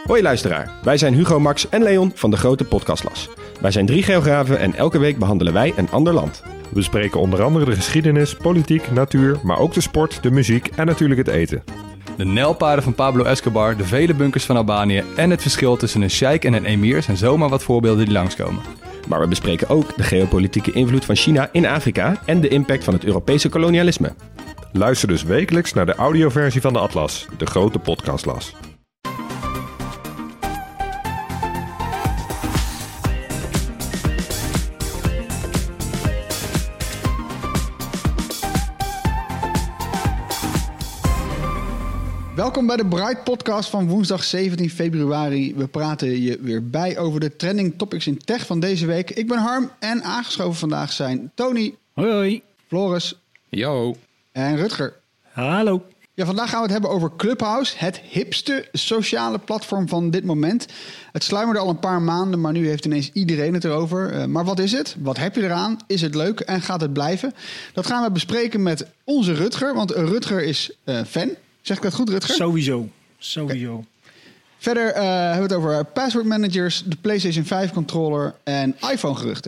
Hoi luisteraar, wij zijn Hugo, Max en Leon van de Grote Podcastlas. Wij zijn 3 geografen en elke week behandelen wij een ander land. We bespreken onder andere de geschiedenis, politiek, natuur, maar ook de sport, de muziek en natuurlijk het eten. De nijlpaarden van Pablo Escobar, de vele bunkers van Albanië en het verschil tussen een sheik en een emir zijn zomaar wat voorbeelden die langskomen. Maar we bespreken ook de geopolitieke invloed van China in Afrika en de impact van het Europese kolonialisme. Luister dus wekelijks naar de audioversie van de Atlas, de Grote Podcastlas. Welkom bij de Bright Podcast van woensdag 17 februari. We praten je weer bij over de trending topics in tech van deze week. Ik ben Harm en aangeschoven vandaag zijn Tony. Hoi. Floris. Yo. En Rutger. Hallo. Ja, vandaag gaan we het hebben over Clubhouse, het hipste sociale platform van dit moment. Het sluimerde al een paar maanden, maar nu heeft ineens iedereen het erover. Maar wat is het? Wat heb je eraan? Is het leuk en gaat het blijven? Dat gaan we bespreken met onze Rutger, want Rutger is fan. Zeg ik dat goed, Rutger? Sowieso. Okay. Verder hebben we het over password managers, de PlayStation 5 controller en iPhone geruchten.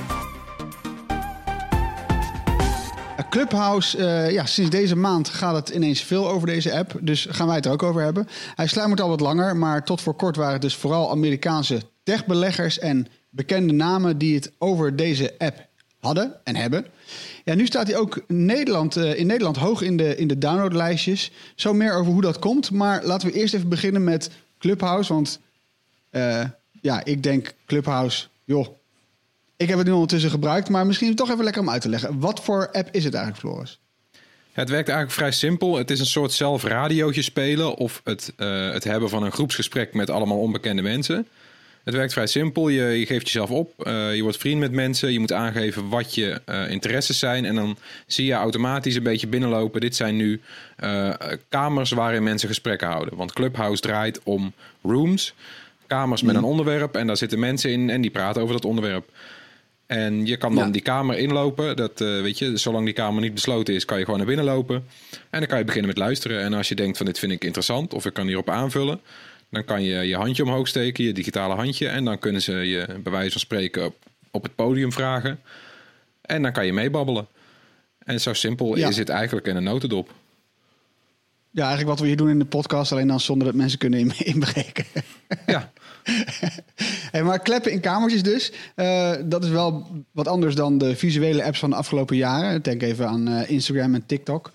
Clubhouse, sinds deze maand gaat het ineens veel over deze app. Dus gaan wij het er ook over hebben. Hij sluimert al wat langer, maar tot voor kort waren het dus vooral Amerikaanse techbeleggers en bekende namen die het over deze app hadden en hebben. Ja, nu staat hij ook in Nederland hoog in de downloadlijstjes. Zo meer over hoe dat komt. Maar laten we eerst even beginnen met Clubhouse. Want ik denk Clubhouse, joh. Ik heb het nu ondertussen gebruikt, maar misschien toch even lekker om uit te leggen. Wat voor app is het eigenlijk, Floris? Ja, het werkt eigenlijk vrij simpel. Het is een soort zelf radiootje spelen of het hebben van een groepsgesprek met allemaal onbekende mensen. Het werkt vrij simpel. Je geeft jezelf op. Je wordt vriend met mensen. Je moet aangeven wat je interesses zijn. En dan zie je automatisch een beetje binnenlopen. Dit zijn nu kamers waarin mensen gesprekken houden. Want Clubhouse draait om rooms. Kamers met een onderwerp. En daar zitten mensen in en die praten over dat onderwerp. En je kan dan die kamer inlopen. Dat, zolang die kamer niet besloten is, kan je gewoon naar binnen lopen. En dan kan je beginnen met luisteren. En als je denkt van dit vind ik interessant of ik kan hierop aanvullen, dan kan je je handje omhoog steken, je digitale handje. En dan kunnen ze je bij wijze van spreken op het podium vragen. En dan kan je meebabbelen. En zo simpel is het eigenlijk in een notendop. Ja, eigenlijk wat we hier doen in de podcast, alleen dan zonder dat mensen kunnen inbreken. Ja. Hey, maar kleppen in kamertjes dus. Dat is wel wat anders dan de visuele apps van de afgelopen jaren. Denk even aan Instagram en TikTok.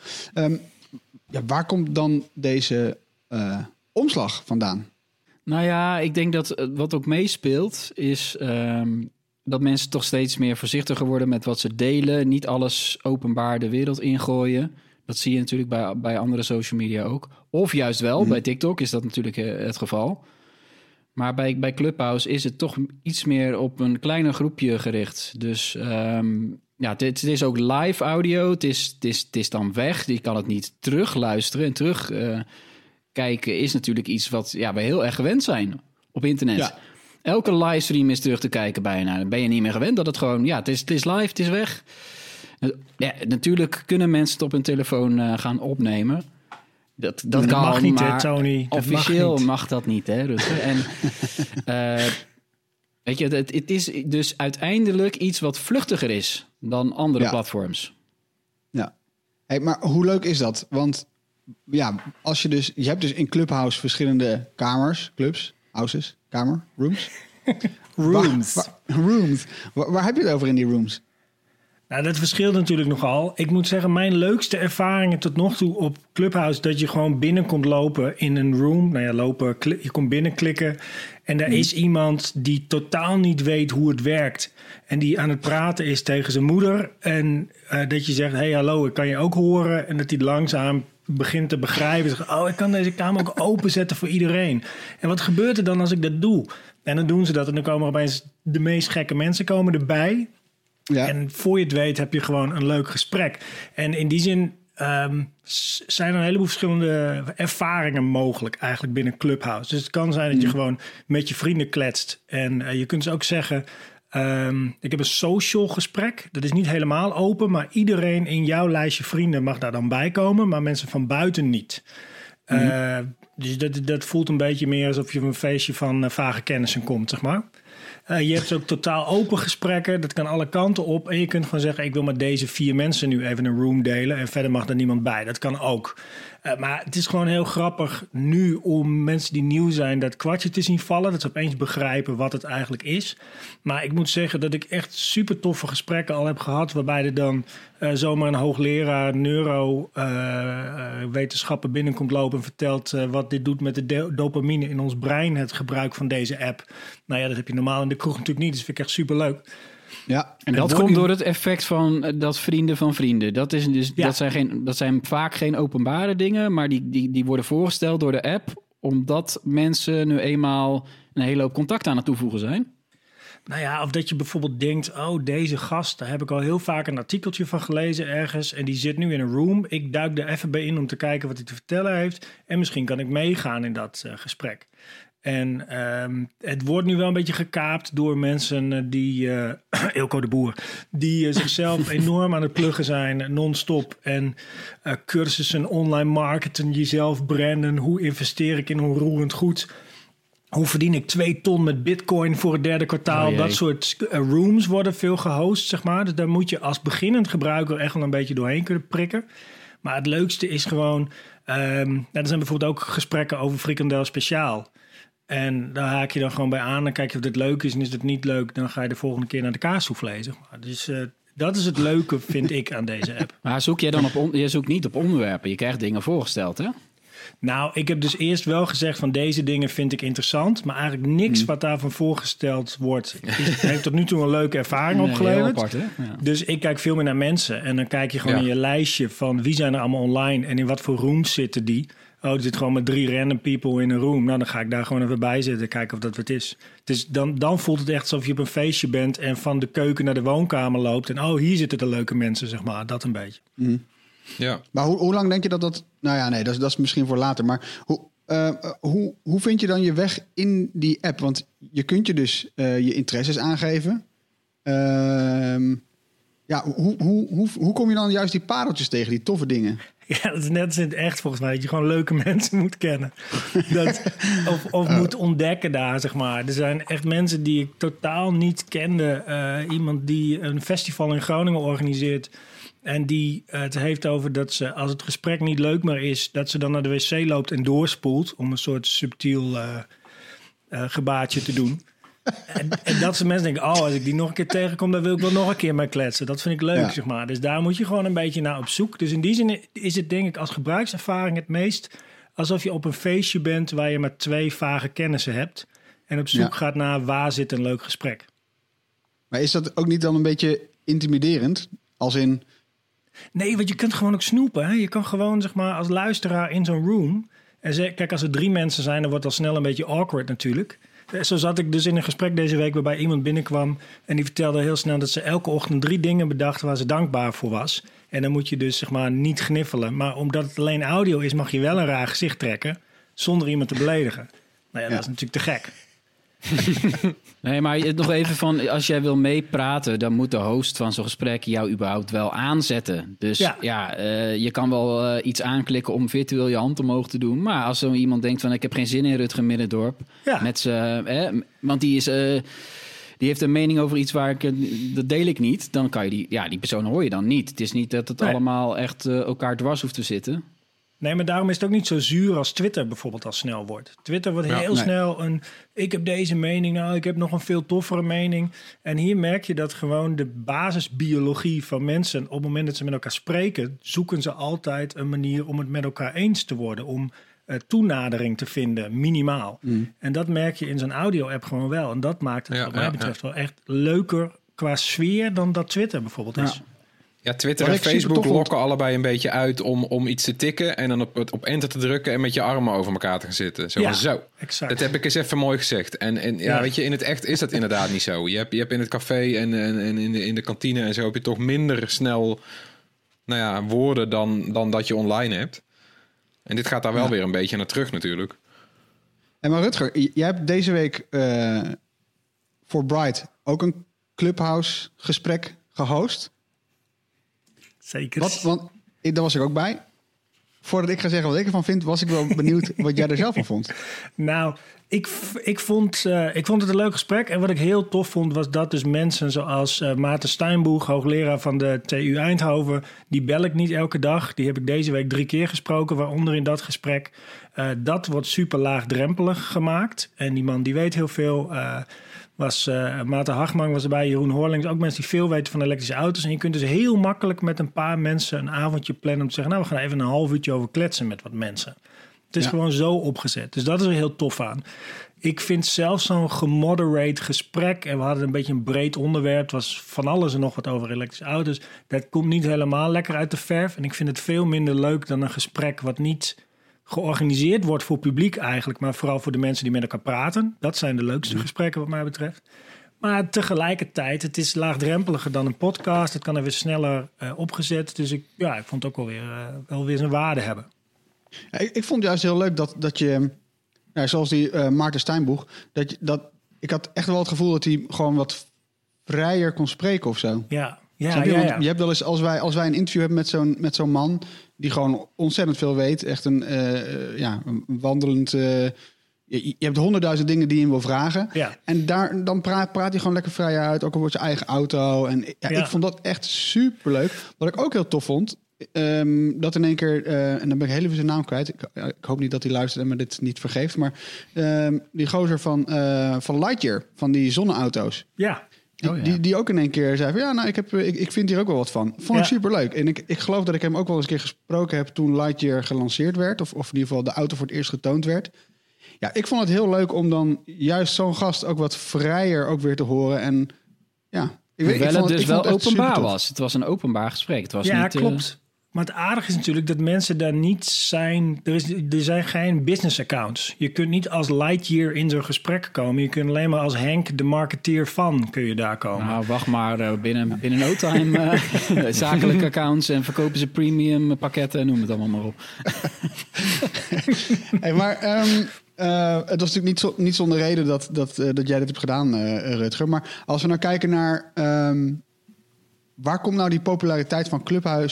Waar komt dan deze omslag vandaan? Nou ja, ik denk dat wat ook meespeelt is dat mensen toch steeds meer voorzichtiger worden met wat ze delen. Niet alles openbaar de wereld ingooien. Dat zie je natuurlijk bij andere social media ook. Of juist wel, bij TikTok is dat natuurlijk het geval. Maar bij Clubhouse is het toch iets meer op een kleiner groepje gericht. Dus het is ook live audio. Het is dan weg. Je kan het niet terugluisteren en terugkijken is natuurlijk iets wat we heel erg gewend zijn op internet. Ja. Elke livestream is terug te kijken bijna. Dan ben je niet meer gewend dat het gewoon, het is live, het is weg. Ja, natuurlijk kunnen mensen het op hun telefoon gaan opnemen. Dat kan, mag niet, maar Tony. Officieel mag dat niet, hè, Rutger? En weet je, het is dus uiteindelijk iets wat vluchtiger is dan andere platforms. Ja. Hey, maar hoe leuk is dat? Want als je hebt dus in Clubhouse verschillende kamers, clubs, houses, kamer, rooms. Rooms. Waar heb je het over in die rooms? Nou, dat verschilt natuurlijk nogal. Ik moet zeggen, mijn leukste ervaringen tot nog toe op Clubhouse, dat je gewoon binnen komt lopen in een room. Nou ja, je komt binnenklikken en daar is iemand die totaal niet weet hoe het werkt. En die aan het praten is tegen zijn moeder. En dat je zegt, hey, hallo, ik kan je ook horen. En dat hij langzaam begint te begrijpen. Zegt, ik kan deze kamer ook openzetten voor iedereen. En wat gebeurt er dan als ik dat doe? En dan doen ze dat en dan komen er opeens de meest gekke mensen komen erbij. Ja. En voor je het weet heb je gewoon een leuk gesprek. En in die zin zijn er een heleboel verschillende ervaringen mogelijk eigenlijk binnen Clubhouse. Dus het kan zijn dat je gewoon met je vrienden kletst. En je kunt dus ook zeggen, ik heb een social gesprek. Dat is niet helemaal open, maar iedereen in jouw lijstje vrienden mag daar dan bij komen, maar mensen van buiten niet. Dus dat voelt een beetje meer alsof je op een feestje van vage kennissen komt, zeg maar. Je hebt ook totaal open gesprekken. Dat kan alle kanten op. En je kunt gewoon zeggen, ik wil met deze 4 mensen nu even een room delen. En verder mag er niemand bij. Dat kan ook. Maar het is gewoon heel grappig nu om mensen die nieuw zijn dat kwartje te zien vallen. Dat ze opeens begrijpen wat het eigenlijk is. Maar ik moet zeggen dat ik echt super toffe gesprekken al heb gehad. Waarbij er dan zomaar een hoogleraar neurowetenschappen binnenkomt lopen en vertelt wat dit doet met de dopamine in ons brein. Het gebruik van deze app. Nou ja, dat heb je normaal in de kroeg natuurlijk niet. Dus vind ik echt super leuk. Ja, en dat komt door het effect van dat vrienden van vrienden. Dat is dus, dat zijn vaak geen openbare dingen, maar die worden voorgesteld door de app, omdat mensen nu eenmaal een hele hoop contact aan het toevoegen zijn. Nou ja, of dat je bijvoorbeeld denkt, oh, deze gast, daar heb ik al heel vaak een artikeltje van gelezen ergens en die zit nu in een room. Ik duik er even bij in om te kijken wat hij te vertellen heeft en misschien kan ik meegaan in dat gesprek. En het wordt nu wel een beetje gekaapt door mensen die, Eelco de Boer, die zichzelf enorm aan het pluggen zijn, non-stop. En cursussen, online marketing, jezelf branden. Hoe investeer ik in onroerend goed? Hoe verdien ik 2 ton met bitcoin voor het 3e kwartaal? Dat soort rooms worden veel gehost, zeg maar. Dus daar moet je als beginnend gebruiker echt wel een beetje doorheen kunnen prikken. Maar het leukste is gewoon, er zijn bijvoorbeeld ook gesprekken over frikandel speciaal. En daar haak je dan gewoon bij aan. Dan kijk je of dit leuk is. En is het niet leuk, dan ga je de volgende keer naar de kaassoufflé, zeg maar. Dus dat is het leuke, vind ik, aan deze app. Maar zoek jij dan je zoekt niet op onderwerpen. Je krijgt dingen voorgesteld, hè? Nou, ik heb dus eerst wel gezegd van deze dingen vind ik interessant. Maar eigenlijk niks wat daarvan voorgesteld wordt, heeft tot nu toe een leuke ervaring opgeleverd. Apart, hè? Ja. Dus ik kijk veel meer naar mensen. En dan kijk je gewoon in je lijstje van wie zijn er allemaal online en in wat voor rooms zitten die. Oh, er zit gewoon met 3 random people in een room. Nou, dan ga ik daar gewoon even bij zitten, kijken of dat wat is. Dus dan voelt het echt alsof je op een feestje bent en van de keuken naar de woonkamer loopt. En hier zitten de leuke mensen, zeg maar. Dat een beetje. Mm. Ja. Maar hoe lang denk je dat... Nou ja, nee, dat is misschien voor later. Maar hoe vind je dan je weg in die app? Want je kunt je dus je interesses aangeven. Hoe kom je dan juist die pareltjes tegen, die toffe dingen? Ja, dat is net als in het echt volgens mij. Dat je gewoon leuke mensen moet kennen. Of moet ontdekken daar, zeg maar. Er zijn echt mensen die ik totaal niet kende. Iemand die een festival in Groningen organiseert. En die het heeft over dat ze, als het gesprek niet leuk meer is, dat ze dan naar de wc loopt en doorspoelt. Om een soort subtiel gebaartje te doen. En dat soort mensen denken, als ik die nog een keer tegenkom, dan wil ik wel nog een keer mee kletsen. Dat vind ik leuk, zeg maar. Dus daar moet je gewoon een beetje naar op zoek. Dus in die zin is het denk ik als gebruikservaring het meest alsof je op een feestje bent waar je maar 2 vage kennissen hebt. En op zoek gaat naar waar zit een leuk gesprek. Maar is dat ook niet dan een beetje intimiderend? Als in... Nee, want je kunt gewoon ook snoepen. Hè? Je kan gewoon, zeg maar, als luisteraar in zo'n room. En kijk, als er 3 mensen zijn, dan wordt het al snel een beetje awkward natuurlijk. Zo zat ik dus in een gesprek deze week waarbij iemand binnenkwam en die vertelde heel snel dat ze elke ochtend 3 dingen bedacht waar ze dankbaar voor was. En dan moet je dus, zeg maar, niet gniffelen. Maar omdat het alleen audio is, mag je wel een raar gezicht trekken zonder iemand te beledigen. Nou ja, dat is natuurlijk te gek. Nee, maar nog even van, als jij wil meepraten, dan moet de host van zo'n gesprek jou überhaupt wel aanzetten. Dus je kan wel iets aanklikken om virtueel je hand omhoog te doen. Maar als zo iemand denkt van, ik heb geen zin in Rutger Middendorp. Want die heeft een mening over iets dat deel ik niet. Dan kan je die persoon hoor je dan niet. Het is niet dat het allemaal echt elkaar dwars hoeft te zitten. Nee, maar daarom is het ook niet zo zuur als Twitter bijvoorbeeld al snel wordt. Twitter wordt heel snel ik heb deze mening, ik heb nog een veel toffere mening. En hier merk je dat gewoon de basisbiologie van mensen, op het moment dat ze met elkaar spreken, zoeken ze altijd een manier om het met elkaar eens te worden. Om toenadering te vinden, minimaal. Mm. En dat merk je in zo'n audio-app gewoon wel. En dat maakt het wat mij betreft wel echt leuker qua sfeer dan dat Twitter bijvoorbeeld is. Ja, Twitter en Facebook lokken allebei een beetje uit om iets te tikken en dan op enter te drukken en met je armen over elkaar te gaan zitten. Zo. Exact. Dat heb ik eens even mooi gezegd. En weet je, in het echt is dat inderdaad niet zo. Je hebt in het café en in de kantine en zo heb je toch minder snel woorden dan dat je online hebt. En dit gaat daar wel weer een beetje naar terug natuurlijk. En maar Rutger, jij hebt deze week voor Bright ook een Clubhouse gesprek gehost. Zeker. Want daar was ik ook bij. voordat ik ga zeggen wat ik ervan vind, was ik wel benieuwd wat jij er zelf van vond. Nou, ik vond het een leuk gesprek. En wat ik heel tof vond, was dat dus mensen zoals Maarten Steinboeg, hoogleraar van de TU Eindhoven, die bel ik niet elke dag. Die heb ik deze week 3 keer gesproken, waaronder in dat gesprek. Dat wordt super laagdrempelig gemaakt. En die man die weet heel veel. Maarten Hagman was erbij, Jeroen Hoorlings. Ook mensen die veel weten van elektrische auto's. En je kunt dus heel makkelijk met een paar mensen een avondje plannen om te zeggen, nou, we gaan even een half uurtje over kletsen met wat mensen. Het is gewoon zo opgezet. Dus dat is er heel tof aan. Ik vind zelfs zo'n gemoderate gesprek, en we hadden een beetje een breed onderwerp, het was van alles en nog wat over elektrische auto's. Dat komt niet helemaal lekker uit de verf. En ik vind het veel minder leuk dan een gesprek wat niet georganiseerd wordt voor publiek eigenlijk, maar vooral voor de mensen die met elkaar praten. Dat zijn de leukste gesprekken wat mij betreft. Maar tegelijkertijd, het is laagdrempeliger dan een podcast. Het kan even sneller opgezet. Dus ik vond het ook wel weer zijn waarde hebben. Ja, ik vond juist heel leuk dat je, zoals die Maarten Steinboeg, ik had echt wel het gevoel dat hij gewoon wat vrijer kon spreken of zo. Ja. Je hebt wel eens, als wij een interview hebben met zo'n man die gewoon ontzettend veel weet, echt een wandelend. Je hebt 100.000 dingen die je hem wil vragen. Ja. En dan praat hij gewoon lekker vrij uit, ook over zijn eigen auto. En ik vond dat echt superleuk. Wat ik ook heel tof vond, dat in één keer, en dan ben ik heel even zijn naam kwijt. Ik hoop niet dat hij luistert en me dit niet vergeeft. Maar die gozer van Lightyear, van die zonneauto's. Ja. Die ook in één keer zei van, ik vind hier ook wel wat van. Vond ik superleuk. En ik geloof dat ik hem ook wel eens een keer gesproken heb toen Lightyear gelanceerd werd. Of in ieder geval de auto voor het eerst getoond werd. Ja, ik vond het heel leuk om dan juist zo'n gast ook wat vrijer ook weer te horen. En ja, het wel openbaar was. Het was een openbaar gesprek. Het was niet, klopt. Maar het aardige is natuurlijk dat mensen daar niet zijn. Er zijn geen business accounts. Je kunt niet als Lightyear in zo'n gesprek komen. Je kunt alleen maar als Henk, de marketeer van, kun je daar komen. Nou, wacht maar. Binnen no time zakelijke accounts en verkopen ze premium pakketten en noem het allemaal maar op. Hey, maar het was natuurlijk niet zonder reden dat jij dit hebt gedaan, Rutger. Maar als we nou kijken naar waar komt nou die populariteit van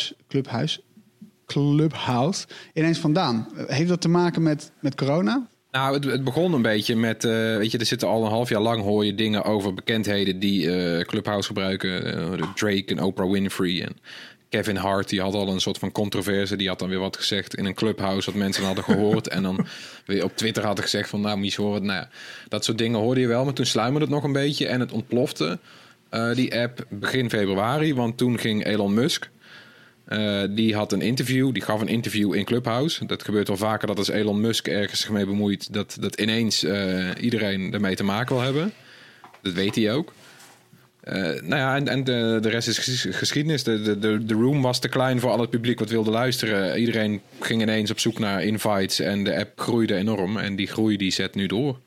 Clubhouse ineens vandaan? Heeft dat te maken met corona? Nou, het begon een beetje met, er zitten al een half jaar lang hoor je dingen over bekendheden die Clubhouse gebruiken. Drake en Oprah Winfrey en Kevin Hart, die had al een soort van controverse. Die had dan weer wat gezegd in een Clubhouse wat mensen hadden gehoord. En dan weer op Twitter hadden gezegd van, nou, Mies horen. Nou ja, dat soort dingen hoorde je wel, maar toen sluimerde het nog een beetje en het ontplofte. Die app begin februari, want toen ging Elon Musk. Die gaf een interview in Clubhouse. Dat gebeurt wel vaker dat als Elon Musk ergens zich mee bemoeit, dat ineens iedereen ermee te maken wil hebben. Dat weet hij ook. En de rest is geschiedenis. De room was te klein voor al het publiek wat wilde luisteren. Iedereen ging ineens op zoek naar invites en de app groeide enorm. En die groei die zet nu door.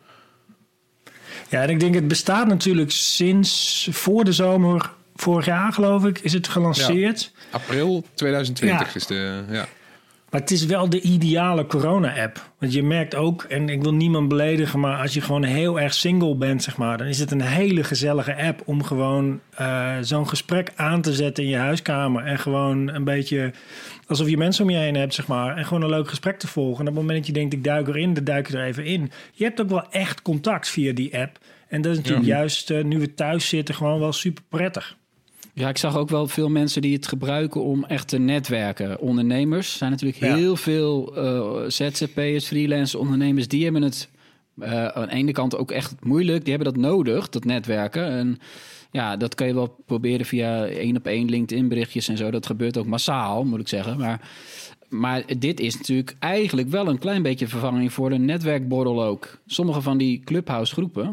Ja, en ik denk het bestaat natuurlijk sinds voor de zomer vorig jaar, geloof ik, is het gelanceerd. Ja, april 2020 is de... Ja. Maar het is wel de ideale corona-app. Want je merkt ook, en ik wil niemand beledigen, maar als je gewoon heel erg single bent, zeg maar, dan is het een hele gezellige app om gewoon zo'n gesprek aan te zetten in je huiskamer. En gewoon een beetje alsof je mensen om je heen hebt, zeg maar. En gewoon een leuk gesprek te volgen. En op het moment dat je denkt, ik duik erin, dan duik je er even in. Je hebt ook wel echt contact via die app. En dat is natuurlijk juist, nu we thuis zitten, gewoon wel super prettig. Ja, ik zag ook wel veel mensen die het gebruiken om echt te netwerken. Ondernemers zijn natuurlijk heel veel ZZP'ers, freelance ondernemers. Die hebben het aan de ene kant ook echt moeilijk. Die hebben dat nodig, dat netwerken. En ja, dat kan je wel proberen via 1-op-1 LinkedIn berichtjes en zo. Dat gebeurt ook massaal, moet ik zeggen. Maar dit is natuurlijk eigenlijk wel een klein beetje vervanging voor een netwerkborrel ook. Sommige van die Clubhouse groepen.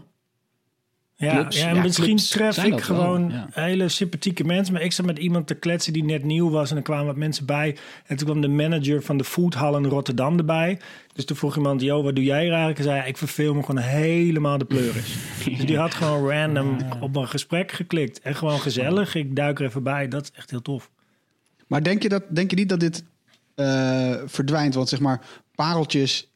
Misschien tref ik gewoon hele sympathieke mensen. Maar ik zat met iemand te kletsen die net nieuw was. En er kwamen wat mensen bij. En toen kwam de manager van de Foodhall in Rotterdam erbij. Dus toen vroeg iemand, wat doe jij hier eigenlijk? En zei, ik verveel me gewoon helemaal de pleuris. Dus die had gewoon random op een gesprek geklikt. En gewoon gezellig. Ik duik er even bij. Dat is echt heel tof. Maar denk je niet dat dit verdwijnt? Want zeg maar, pareltjes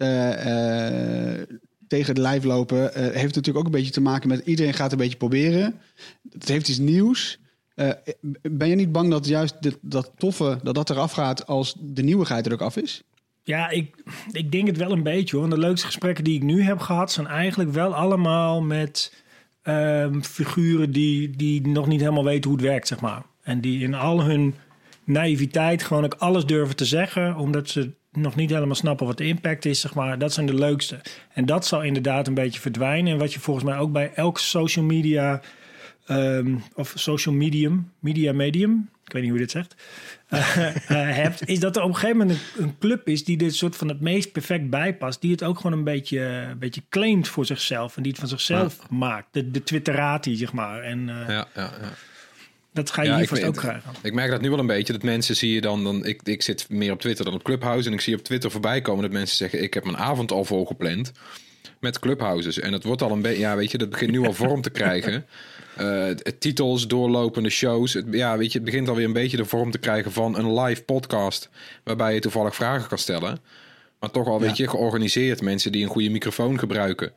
tegen de lijf lopen heeft natuurlijk ook een beetje te maken met iedereen gaat een beetje proberen. Het heeft iets nieuws. Ben je niet bang dat juist dat toffe, dat eraf gaat als de nieuwigheid er ook af is? Ja, ik denk het wel een beetje hoor. Want de leukste gesprekken die ik nu heb gehad zijn eigenlijk wel allemaal met figuren die nog niet helemaal weten hoe het werkt, zeg maar. En die in al hun naïviteit gewoon ook alles durven te zeggen, omdat ze nog niet helemaal snappen wat de impact is, zeg maar. Dat zijn de leukste. En dat zal inderdaad een beetje verdwijnen. En wat je volgens mij ook bij elk social media of social medium, ik weet niet hoe je dit zegt, hebt, is dat er op een gegeven moment een club is die er soort van het meest perfect bijpast, die het ook gewoon een beetje claimt voor zichzelf en die het van zichzelf maakt. De Twitterati, zeg maar. En dat ga je hier vast ook krijgen. Ik merk dat nu wel een beetje, dat mensen zie je dan ik zit meer op Twitter dan op Clubhouse en ik zie op Twitter voorbij komen dat mensen zeggen, ik heb mijn avond al volgepland met Clubhouses. En dat wordt al een beetje, weet je, dat begint nu al vorm te krijgen. Titels, doorlopende shows. Het begint alweer een beetje de vorm te krijgen van een live podcast, waarbij je toevallig vragen kan stellen. Maar toch al, weet je, georganiseerd. Mensen die een goede microfoon gebruiken.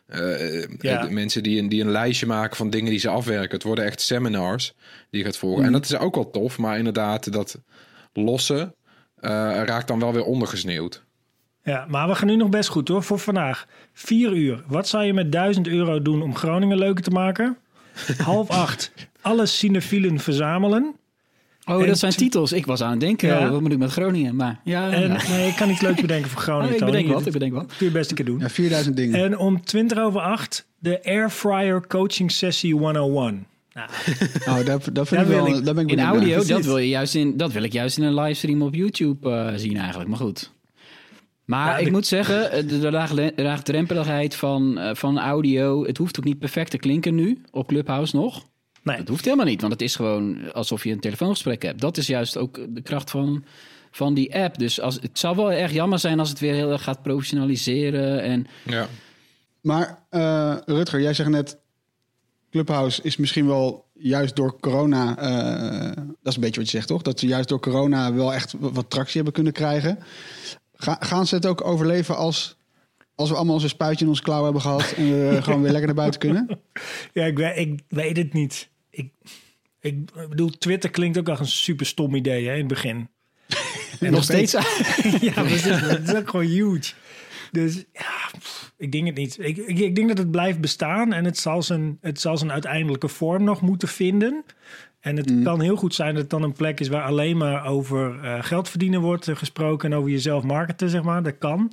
Mensen die een lijstje maken van dingen die ze afwerken. Het worden echt seminars die je gaat volgen. En dat is ook wel tof, maar inderdaad, dat losse raakt dan wel weer ondergesneeuwd. Ja, maar we gaan nu nog best goed hoor, voor vandaag. 4 uur. Wat zou je met €1000 doen om Groningen leuker te maken? 7:30. Alle cinefielen verzamelen. Oh, dat zijn titels. Ik was aan het denken, wat moet ik met Groningen? Maar nee, ik kan iets leuks bedenken voor Groningen. Ik bedenk wat. Kun je best een keer doen. Ja, 4000 dingen. En om 7:20 de Airfryer Coaching Sessie 101. Nou, dat vind ik wel. Daar ben ik in audio, naar. dat wil ik juist in een livestream op YouTube zien eigenlijk. Maar goed. Maar ik moet zeggen, de laagdrempeligheid van audio, het hoeft ook niet perfect te klinken nu op Clubhouse nog. Nee. Dat hoeft helemaal niet, want het is gewoon alsof je een telefoongesprek hebt. Dat is juist ook de kracht van die app. Dus het zou wel erg jammer zijn als het weer heel erg gaat professionaliseren. Ja. Maar Rutger, jij zegt net, Clubhouse is misschien wel juist door corona, dat is een beetje wat je zegt toch? Dat ze juist door corona wel echt wat tractie hebben kunnen krijgen. Gaan ze het ook overleven als we allemaal zo'n spuitje in ons klauw hebben gehad en we gewoon weer lekker naar buiten kunnen? Ja, ik weet het niet. Ik bedoel, Twitter klinkt ook echt een super stom idee hè, in het begin. En nog steeds. Ja, dat is ook gewoon huge. Dus ja, ik denk het niet. Ik denk dat het blijft bestaan en het zal zijn uiteindelijke vorm nog moeten vinden. En het kan heel goed zijn dat het dan een plek is waar alleen maar over geld verdienen wordt gesproken en over jezelf marketen, zeg maar. Dat kan.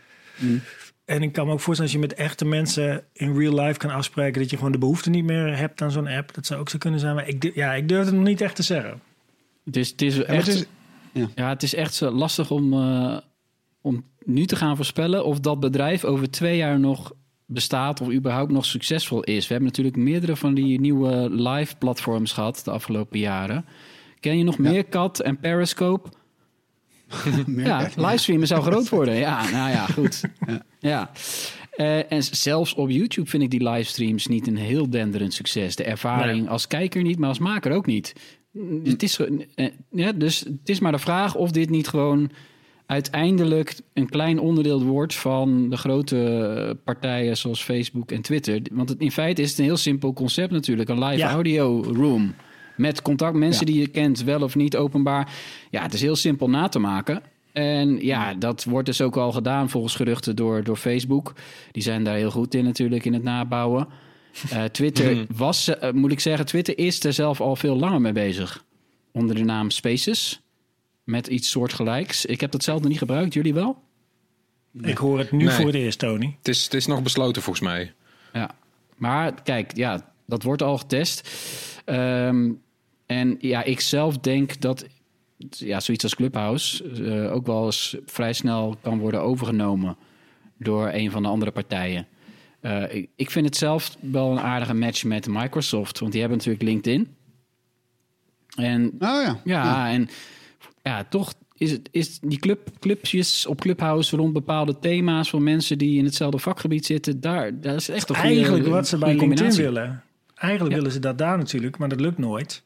En ik kan me ook voorstellen, als je met echte mensen in real life kan afspreken, dat je gewoon de behoefte niet meer hebt aan zo'n app. Dat zou ook zo kunnen zijn. Maar ik durf het nog niet echt te zeggen. Het is echt zo lastig om nu te gaan voorspellen of dat bedrijf over 2 jaar nog bestaat of überhaupt nog succesvol is. We hebben natuurlijk meerdere van die nieuwe live platforms gehad de afgelopen jaren. Ken je nog Meerkat en Periscope? Livestreamen zou groot worden. Ja, nou ja, goed. Ja. En zelfs op YouTube vind ik die livestreams niet een heel denderend succes. De ervaring als kijker niet, maar als maker ook niet. Dus het is maar de vraag of dit niet gewoon uiteindelijk een klein onderdeel wordt van de grote partijen zoals Facebook en Twitter. Want in feite is het een heel simpel concept natuurlijk. Een live audio room met contact mensen die je kent, wel of niet openbaar. Ja, het is heel simpel na te maken. En dat wordt dus ook al gedaan volgens geruchten door Facebook. Die zijn daar heel goed in natuurlijk, in het nabouwen. Twitter moet ik zeggen, Twitter is er zelf al veel langer mee bezig. Onder de naam Spaces. Met iets soortgelijks. Ik heb dat zelf nog niet gebruikt. Jullie wel? Nee. Ik hoor het nu voor het eerst, Tony. Het is nog besloten volgens mij. Ja, maar kijk, dat wordt al getest. En ik zelf denk dat zoiets als Clubhouse ook wel eens vrij snel kan worden overgenomen door een van de andere partijen. Ik vind het zelf wel een aardige match met Microsoft, want die hebben natuurlijk LinkedIn. En toch is die clubjes op Clubhouse rond bepaalde thema's van mensen die in hetzelfde vakgebied zitten, daar is echt een goede eigenlijk wat ze bij LinkedIn willen. Eigenlijk willen ze dat daar natuurlijk, maar dat lukt nooit.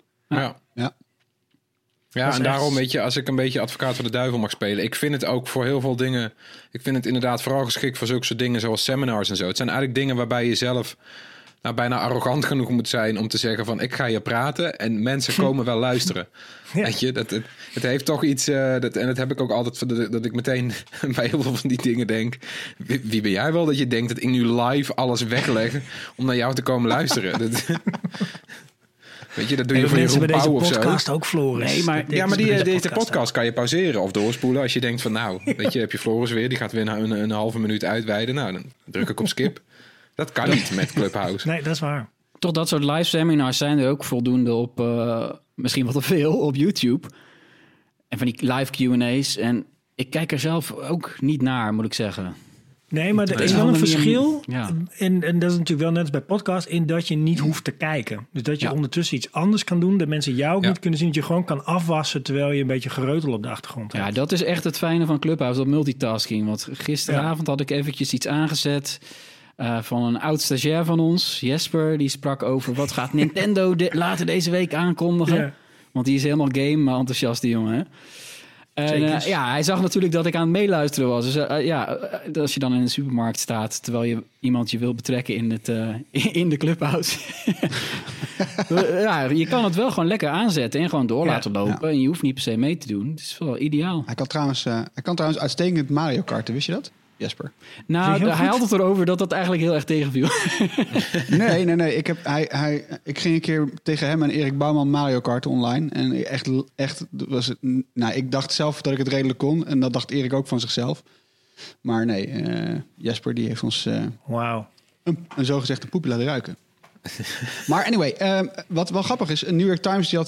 Ja, en daarom, weet je, als ik een beetje advocaat van de duivel mag spelen, ik vind het ook voor heel veel dingen, ik vind het inderdaad vooral geschikt voor zulke soort dingen zoals seminars en zo. Het zijn eigenlijk dingen waarbij je zelf bijna arrogant genoeg moet zijn om te zeggen van ik ga hier praten en mensen komen wel luisteren. Ja. Weet je, het heeft toch iets, en dat heb ik ook altijd, dat ik meteen bij heel veel van die dingen denk. Wie ben jij wel dat je denkt dat ik nu live alles wegleg om naar jou te komen luisteren? Weet je, dat doe je voor je Roel Pauw of zo. podcast ook, Floris. Nee, maar Deze podcast kan je pauzeren of doorspoelen als je denkt van nou, weet je, heb je Floris weer, die gaat weer een halve minuut uitweiden. Nou, dan druk ik op skip. Dat kan niet met Clubhouse. Nee, dat is waar. Toch dat soort live seminars zijn er ook voldoende op, misschien wel te veel, op YouTube. En van die live Q&A's. En ik kijk er zelf ook niet naar, moet ik zeggen. Nee, maar er is wel een verschil. Ja. En dat is natuurlijk wel net als bij podcast, in dat je niet hoeft te kijken. Dus dat je ondertussen iets anders kan doen. Dat mensen jou ook niet kunnen zien. Dat je gewoon kan afwassen terwijl je een beetje gereutel op de achtergrond hebt. Ja, dat is echt het fijne van Clubhouse, dat multitasking. Want gisteravond had ik eventjes iets aangezet van een oud stagiair van ons, Jesper. Die sprak over wat gaat Nintendo later deze week aankondigen. Ja. Want die is helemaal game-enthousiast, die jongen, hè? En hij zag natuurlijk dat ik aan het meeluisteren was. Dus als je dan in de supermarkt staat terwijl je iemand je wil betrekken in de Clubhouse. Je kan het wel gewoon lekker aanzetten en gewoon door laten lopen. Ja. En je hoeft niet per se mee te doen. Het is wel ideaal. Hij kan trouwens uitstekend Mario Karten, wist je dat? Jesper. Nou, hij had het erover dat eigenlijk heel erg tegenviel. Nee. Ik ging een keer tegen hem en Erik Bouwman Mario Kart online. En echt was het. Nou, ik dacht zelf dat ik het redelijk kon. En dat dacht Erik ook van zichzelf. Maar nee, Jesper die heeft ons een zogezegde poepje laten ruiken. Maar anyway, wat wel grappig is, New York Times die had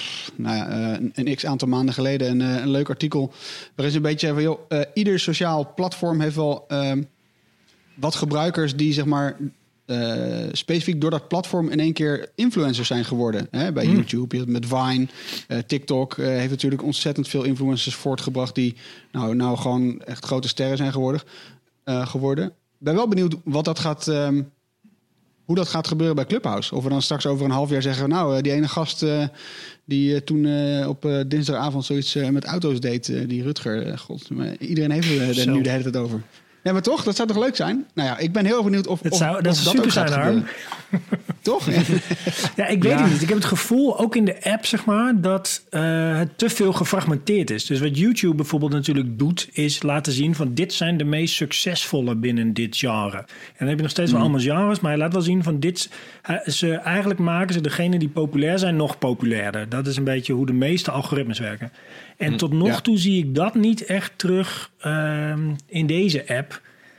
een x-aantal maanden geleden een leuk artikel waarin ze een beetje van, joh, ieder sociaal platform heeft wel wat gebruikers die zeg maar specifiek door dat platform in één keer influencers zijn geworden. Hè? Bij YouTube, met Vine, TikTok heeft natuurlijk ontzettend veel influencers voortgebracht die nou gewoon echt grote sterren zijn geworden. Ik ben wel benieuwd wat dat gaat. Hoe dat gaat gebeuren bij Clubhouse. Of we dan straks over een half jaar zeggen, die ene gast die toen op dinsdagavond zoiets met auto's deed, die Rutger. Iedereen heeft er nu de hele tijd over. Nee, maar toch, dat zou toch leuk zijn? Nou ja, ik ben heel benieuwd of dat super zijn, Harm. Toch? Ja, ik weet het niet. Ik heb het gevoel, ook in de app, zeg maar, dat het te veel gefragmenteerd is. Dus wat YouTube bijvoorbeeld natuurlijk doet, is laten zien van dit zijn de meest succesvolle binnen dit genre. En dan heb je nog steeds wel allemaal genres, maar hij laat wel zien van dit. Eigenlijk maken ze degene die populair zijn nog populairder. Dat is een beetje hoe de meeste algoritmes werken. En tot nog toe zie ik dat niet echt terug in deze app.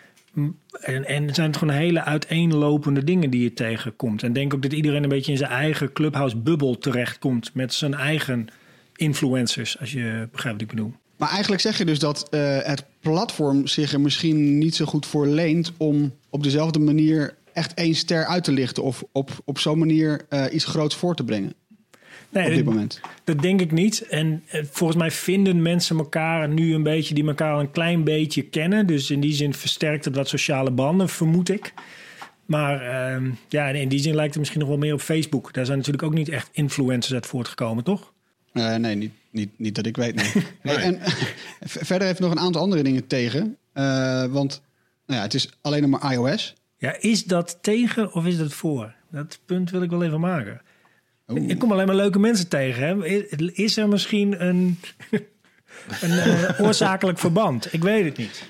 En zijn het gewoon hele uiteenlopende dingen die je tegenkomt. En denk ook dat iedereen een beetje in zijn eigen Clubhouse-bubbel terechtkomt met zijn eigen influencers, als je begrijpt wat ik bedoel. Maar eigenlijk zeg je dus dat het platform zich er misschien niet zo goed voor leent om op dezelfde manier echt één ster uit te lichten of op zo'n manier iets groots voor te brengen. Nee, op dit moment. Dat denk ik niet. En volgens mij vinden mensen elkaar nu een beetje die elkaar een klein beetje kennen. Dus in die zin versterkt het wat sociale banden, vermoed ik. Maar in die zin lijkt het misschien nog wel meer op Facebook. Daar zijn natuurlijk ook niet echt influencers uit voortgekomen, toch? Nee, niet dat ik weet. Nee. En verder heeft nog een aantal andere dingen tegen. Want het is alleen nog maar iOS. Ja, is dat tegen of is dat voor? Dat punt wil ik wel even maken. Ik kom alleen maar leuke mensen tegen. Hè? Is er misschien een oorzakelijk verband? Ik weet het niet.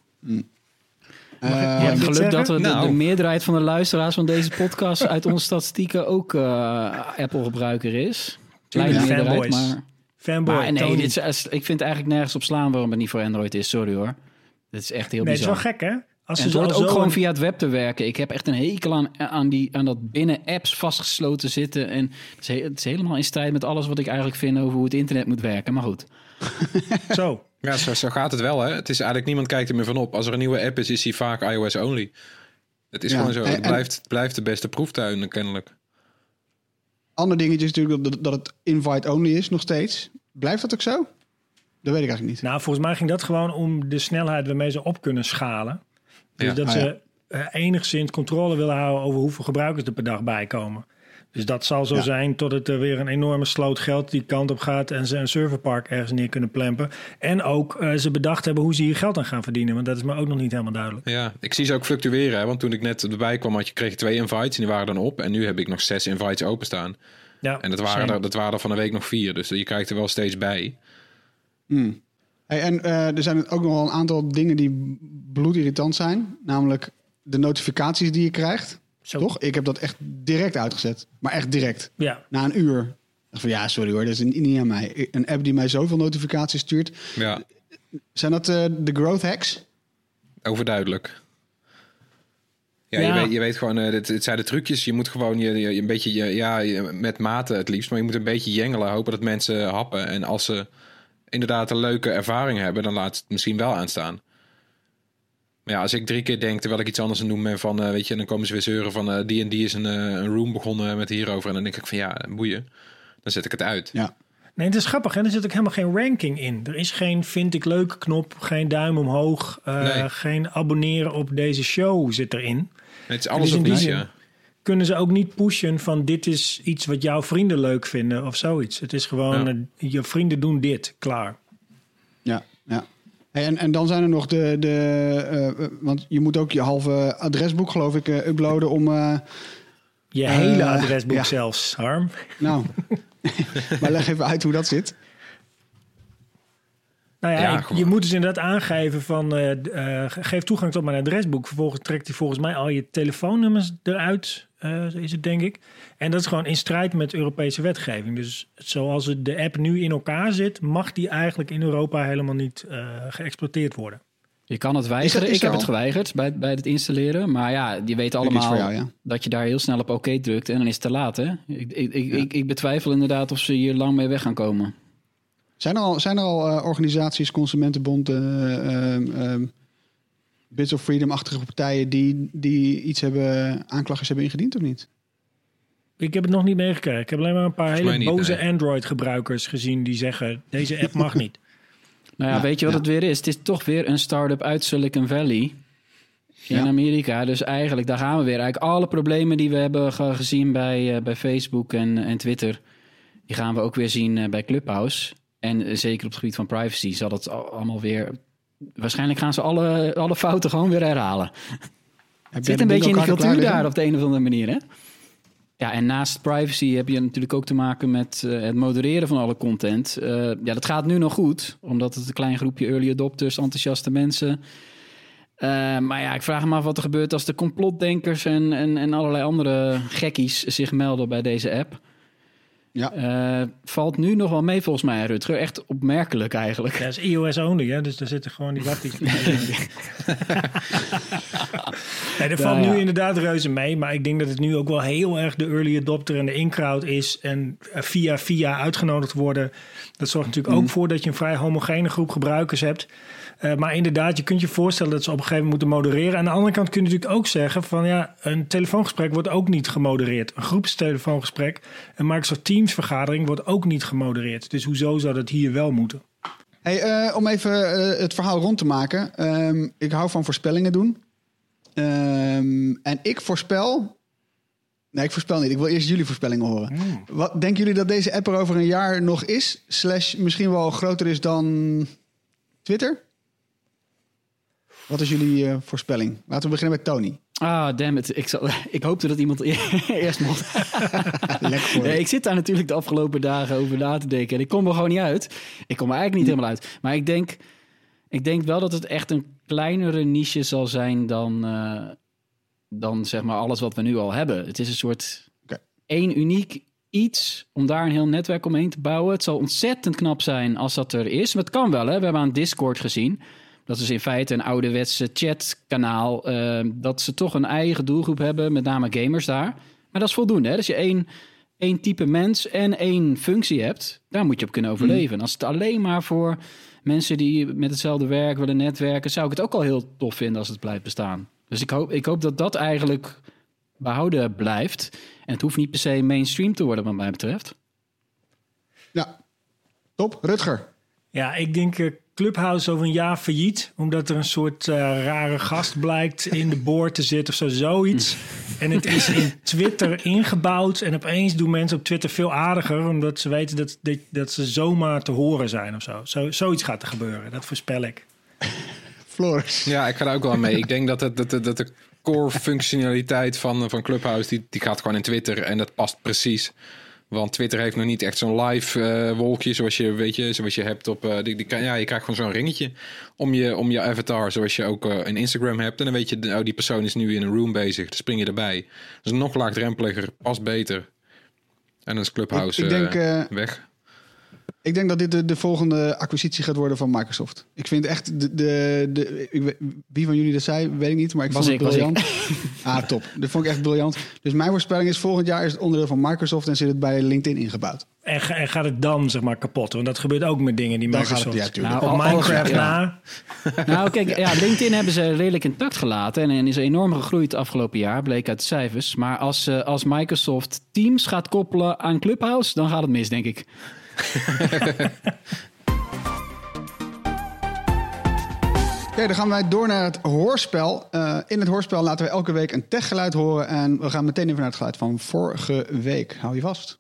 Je hebt geluk dat de meerderheid van de luisteraars van deze podcast uit onze statistieken ook Apple-gebruiker is. Kleine meerderheid, maar... Fanboy. Maar nee, ik vind eigenlijk nergens op slaan waarom het niet voor Android is. Sorry hoor. Dit is echt heel bizar. Nee, het is wel gek, hè? Het hoort ook gewoon via het web te werken. Ik heb echt een hekel aan dat binnen apps vastgesloten zitten. En het is helemaal in strijd met alles wat ik eigenlijk vind over hoe het internet moet werken. Maar goed. Zo. Ja, zo gaat het wel. Hè? Het is eigenlijk, niemand kijkt er meer van op. Als er een nieuwe app is die vaak iOS only. Het is gewoon zo. Het blijft de beste proeftuin, kennelijk. Ander dingetje is natuurlijk dat het invite only is nog steeds. Blijft dat ook zo? Dat weet ik eigenlijk niet. Nou, volgens mij ging dat gewoon om de snelheid waarmee ze op kunnen schalen. Dus dat ze enigszins controle willen houden over hoeveel gebruikers er per dag bij komen. Dus dat zal zo zijn totdat er weer een enorme sloot geld die kant op gaat en ze een serverpark ergens neer kunnen plempen. En ook ze bedacht hebben hoe ze hier geld aan gaan verdienen. Want dat is me ook nog niet helemaal duidelijk. Ja, ik zie ze ook fluctueren. Hè? Want toen ik net erbij kwam, kreeg je 2 invites en die waren dan op. En nu heb ik nog 6 invites openstaan. Ja, en dat waren er van een week nog 4. Dus je krijgt er wel steeds bij. Hey, en er zijn ook nog wel een aantal dingen die bloedirritant zijn. Namelijk de notificaties die je krijgt. Zo. Toch? Ik heb dat echt direct uitgezet. Maar echt direct. Ja. Na een uur. Van sorry hoor, dat is niet aan mij. Een app die mij zoveel notificaties stuurt. Ja. Zijn dat de growth hacks? Overduidelijk. Ja. Je weet gewoon, het zijn de trucjes. Je moet gewoon je een beetje, met mate het liefst. Maar je moet een beetje jengelen. Hopen dat mensen happen. En als ze inderdaad een leuke ervaring hebben, dan laat het misschien wel aanstaan. Maar ja, als ik 3 keer denk, terwijl ik iets anders aan doen ben van, dan komen ze weer zeuren van die en die is een room begonnen met hierover. En dan denk ik van boeien. Dan zet ik het uit. Ja. Nee, het is grappig. En er zit ook helemaal geen ranking in. Er is geen vind ik leuk knop, geen duim omhoog, geen abonneren op deze show zit erin. Het is alles of niets, ja. Kunnen ze ook niet pushen van dit is iets wat jouw vrienden leuk vinden of zoiets. Het is gewoon, je vrienden doen dit, klaar. Ja. Hey, en dan zijn er nog want je moet ook je halve adresboek, geloof ik, uploaden om... je hele adresboek zelfs, Harm. Nou, maar leg even uit hoe dat zit. Nou je moet dus inderdaad aangeven van... geef toegang tot mijn adresboek. Vervolgens trekt hij volgens mij al je telefoonnummers eruit, is het denk ik. En dat is gewoon in strijd met Europese wetgeving. Dus zoals de app nu in elkaar zit, mag die eigenlijk in Europa helemaal niet geëxploiteerd worden. Je kan het weigeren. Ik heb het geweigerd bij het installeren. Maar je weet allemaal dat je daar heel snel op oké drukt en dan is het te laat. Hè? Ik betwijfel inderdaad of ze hier lang mee weg gaan komen. Zijn er al organisaties, Consumentenbond, Bits of Freedom-achtige partijen die iets aanklagers hebben ingediend of niet? Ik heb het nog niet meegekregen. Ik heb alleen maar een paar hele boze Android-gebruikers gezien die zeggen deze app mag niet. Weet je wat het weer is? Het is toch weer een start-up uit Silicon Valley in Amerika. Dus eigenlijk, daar gaan we weer. Eigenlijk alle problemen die we hebben gezien bij Facebook en Twitter, die gaan we ook weer zien bij Clubhouse. En zeker op het gebied van privacy zal het allemaal weer... Waarschijnlijk gaan ze alle fouten gewoon weer herhalen. Het zit een beetje in de cultuur daar op de een of andere manier, hè? Ja, en naast privacy heb je natuurlijk ook te maken met het modereren van alle content. Dat gaat nu nog goed, omdat het een klein groepje early adopters, enthousiaste mensen. Maar ik vraag me af wat er gebeurt als de complotdenkers en allerlei andere gekkies zich melden bij deze app. Ja. Valt nu nog wel mee volgens mij, Rutger. Echt opmerkelijk eigenlijk. Ja, dat is iOS only, hè? Dus daar zitten gewoon die wappies. Er valt nu inderdaad reuze mee. Maar ik denk dat het nu ook wel heel erg de early adopter en de in-crowd is. En via uitgenodigd worden. Dat zorgt natuurlijk ook voor dat je een vrij homogene groep gebruikers hebt. Maar inderdaad, je kunt je voorstellen dat ze op een gegeven moment moeten modereren. Aan de andere kant kun je natuurlijk ook zeggen van een telefoongesprek wordt ook niet gemodereerd. Een groepstelefoongesprek, een Microsoft Teams vergadering wordt ook niet gemodereerd. Dus hoezo zou dat hier wel moeten? Hey, om even het verhaal rond te maken. Ik hou van voorspellingen doen. En ik voorspel... Nee, ik voorspel niet. Ik wil eerst jullie voorspellingen horen. Wat denken jullie dat deze app er over een jaar nog is? / misschien wel groter is dan Twitter? Wat is jullie voorspelling? Laten we beginnen met Tony. Damn it. Ik hoopte dat iemand eerst mocht. Ik zit daar natuurlijk de afgelopen dagen over na te denken. En ik kom er gewoon niet uit. Ik kom er eigenlijk niet helemaal uit. Maar ik denk wel dat het echt een kleinere niche zal zijn dan zeg maar alles wat we nu al hebben. Het is een soort één uniek iets om daar een heel netwerk omheen te bouwen. Het zal ontzettend knap zijn als dat er is. Maar het kan wel, hè. We hebben aan Discord gezien. Dat is in feite een ouderwetse chatkanaal. Dat ze toch een eigen doelgroep hebben, met name gamers daar. Maar dat is voldoende, hè. Dus je één type mens en 1 functie hebt, daar moet je op kunnen overleven. En als het alleen maar voor mensen die met hetzelfde werk willen netwerken, zou ik het ook al heel tof vinden als het blijft bestaan. Dus ik hoop dat dat eigenlijk behouden blijft. En het hoeft niet per se mainstream te worden, wat mij betreft. Ja, top. Rutger? Ja, ik denk Clubhouse over een jaar failliet. Omdat er een soort rare gast blijkt in de board te zitten of zoiets. En het is in Twitter ingebouwd. En opeens doen mensen op Twitter veel aardiger. Omdat ze weten dat ze zomaar te horen zijn of zo. Zoiets gaat er gebeuren. Dat voorspel ik. Floris. Ja, ik ga daar ook wel aan mee. Ik denk dat de core functionaliteit van Clubhouse... Die gaat gewoon in Twitter en dat past precies. Want Twitter heeft nog niet echt zo'n live wolkje... zoals je hebt op... je krijgt gewoon zo'n ringetje om je avatar... zoals je ook in Instagram hebt. En dan weet je, die persoon is nu in een room bezig. Dan spring je erbij. Dus nog laagdrempeliger, past beter. En dan is Clubhouse ik denk, weg. Ik denk dat dit de volgende acquisitie gaat worden van Microsoft. Ik vind echt wie van jullie dat zei, weet ik niet, maar ik vond het briljant. Top. Dat vond ik echt briljant. Dus mijn voorspelling is volgend jaar is het onderdeel van Microsoft en zit het bij LinkedIn ingebouwd. En gaat het dan zeg maar kapot? Want dat gebeurt ook met dingen die Dan Microsoft... gaat het, ja, op Minecraft na. Nou, kijk, LinkedIn hebben ze redelijk intact gelaten en is enorm gegroeid het afgelopen jaar, bleek uit de cijfers. Maar als Microsoft Teams gaat koppelen aan Clubhouse, dan gaat het mis, denk ik. Oké, dan gaan wij door naar het hoorspel. In het hoorspel laten we elke week een techgeluid horen. En we gaan meteen even naar het geluid van vorige week. Hou je vast.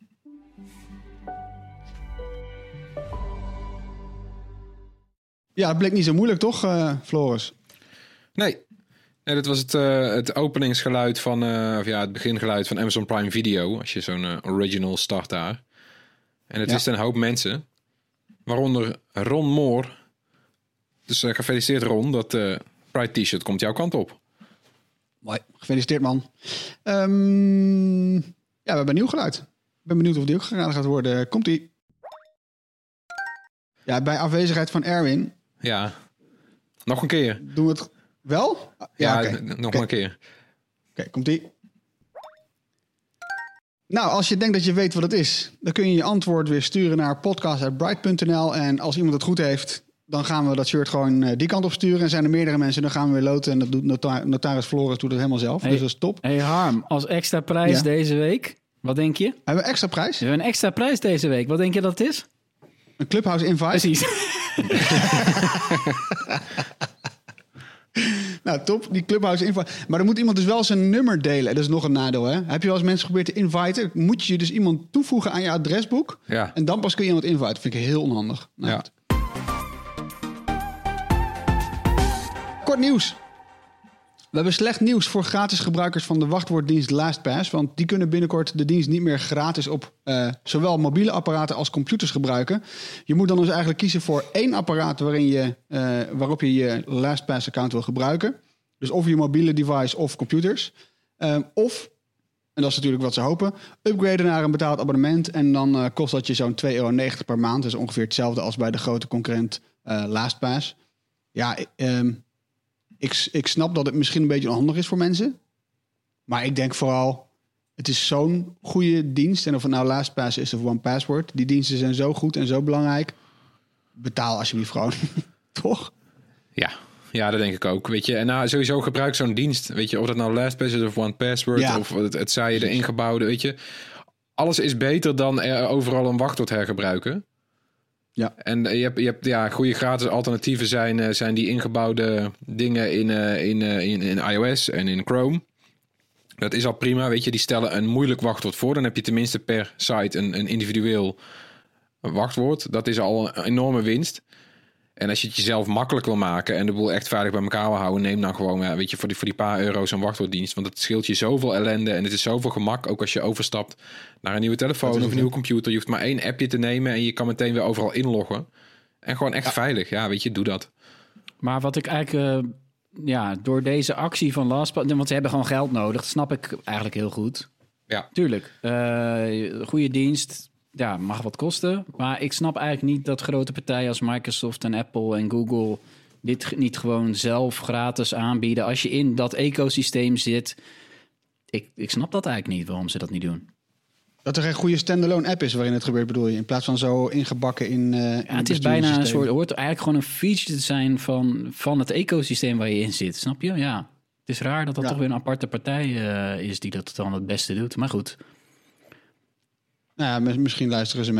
Ja, het bleek niet zo moeilijk, toch, Floris? Nee, dat was het openingsgeluid van... het begingeluid van Amazon Prime Video. Als je zo'n original start daar. En het is een hoop mensen. Waaronder Ron Moore. Dus gefeliciteerd Ron. Dat Pride t-shirt komt jouw kant op. Mooi. Gefeliciteerd, man. We hebben een nieuw geluid. Ik ben benieuwd of die ook geraden gaat worden. Komt-ie. Ja, bij afwezigheid van Erwin. Ja. Nog een keer. Doen we het wel? Ja, okay. nog een keer. Oké, komt-ie. Nou, als je denkt dat je weet wat het is, dan kun je je antwoord weer sturen naar podcast@bright.nl. En als iemand het goed heeft, dan gaan we dat shirt gewoon die kant op sturen. En zijn er meerdere mensen, dan gaan we weer loten. En dat doet notaris Floris doet het helemaal zelf. Dus dat is top. Hey Harm, als extra prijs deze week, wat denk je? Hebben we een extra prijs? We hebben een extra prijs deze week. Wat denk je dat het is? Een Clubhouse invite? Precies. Nou, top. Die Clubhouse invite. Maar dan moet iemand dus wel zijn nummer delen. Dat is nog een nadeel, hè? Heb je wel eens mensen geprobeerd te inviten? Moet je dus iemand toevoegen aan je adresboek. Ja. En dan pas kun je iemand inviten. Dat vind ik heel onhandig. Nou, Ja. goed. Kort nieuws. We hebben slecht nieuws voor gratis gebruikers van de wachtwoorddienst LastPass. Want die kunnen binnenkort de dienst niet meer gratis op zowel mobiele apparaten als computers gebruiken. Je moet dan dus eigenlijk kiezen voor 1 apparaat waarop je je LastPass-account wil gebruiken. Dus of je mobiele device of computers. Of, en dat is natuurlijk wat ze hopen, upgraden naar een betaald abonnement. En dan kost dat je zo'n €2,90 per maand. Dus ongeveer hetzelfde als bij de grote concurrent LastPass. Ja, ik snap dat het misschien een beetje onhandig is voor mensen. Maar ik denk vooral, het is zo'n goede dienst. En of het nou LastPass is of OnePassword. Die diensten zijn zo goed en zo belangrijk. Betaal alsjeblieft gewoon. Toch? Ja, dat denk ik ook. Weet je, en sowieso gebruik zo'n dienst. Weet je, of dat nou LastPass is of OnePassword of het zij de ingebouwde. Weet je, alles is beter dan overal een wachtwoord hergebruiken. Ja. En je hebt goede gratis alternatieven zijn die ingebouwde dingen in iOS en in Chrome. Dat is al prima, weet je. Die stellen een moeilijk wachtwoord voor. Dan heb je tenminste per site een individueel wachtwoord. Dat is al een enorme winst. En als je het jezelf makkelijk wil maken en de boel echt veilig bij elkaar wil houden, neem dan gewoon, weet je, voor die paar euro zo'n wachtwoorddienst. Want het scheelt je zoveel ellende en het is zoveel gemak. Ook als je overstapt naar een nieuwe telefoon of een nieuwe computer. Je hoeft maar 1 appje te nemen en je kan meteen weer overal inloggen. En gewoon echt veilig. Ja, weet je, doe dat. Maar wat ik eigenlijk, door deze actie van LastPass, want ze hebben gewoon geld nodig, dat snap ik eigenlijk heel goed. Ja. Tuurlijk. Goede dienst. Ja, mag wat kosten. Maar ik snap eigenlijk niet dat grote partijen als Microsoft en Apple en Google dit niet gewoon zelf gratis aanbieden. Als je in dat ecosysteem zit. Ik snap dat eigenlijk niet, waarom ze dat niet doen. Dat er geen goede standalone app is waarin het gebeurt, bedoel je? In plaats van zo ingebakken in het is bijna een soort, hoort eigenlijk gewoon een feature te zijn van het ecosysteem waar je in zit. Snap je? Ja. Het is raar dat toch weer een aparte partij is die dat dan het beste doet. Maar goed. Nou ja, misschien luisteren ze mee.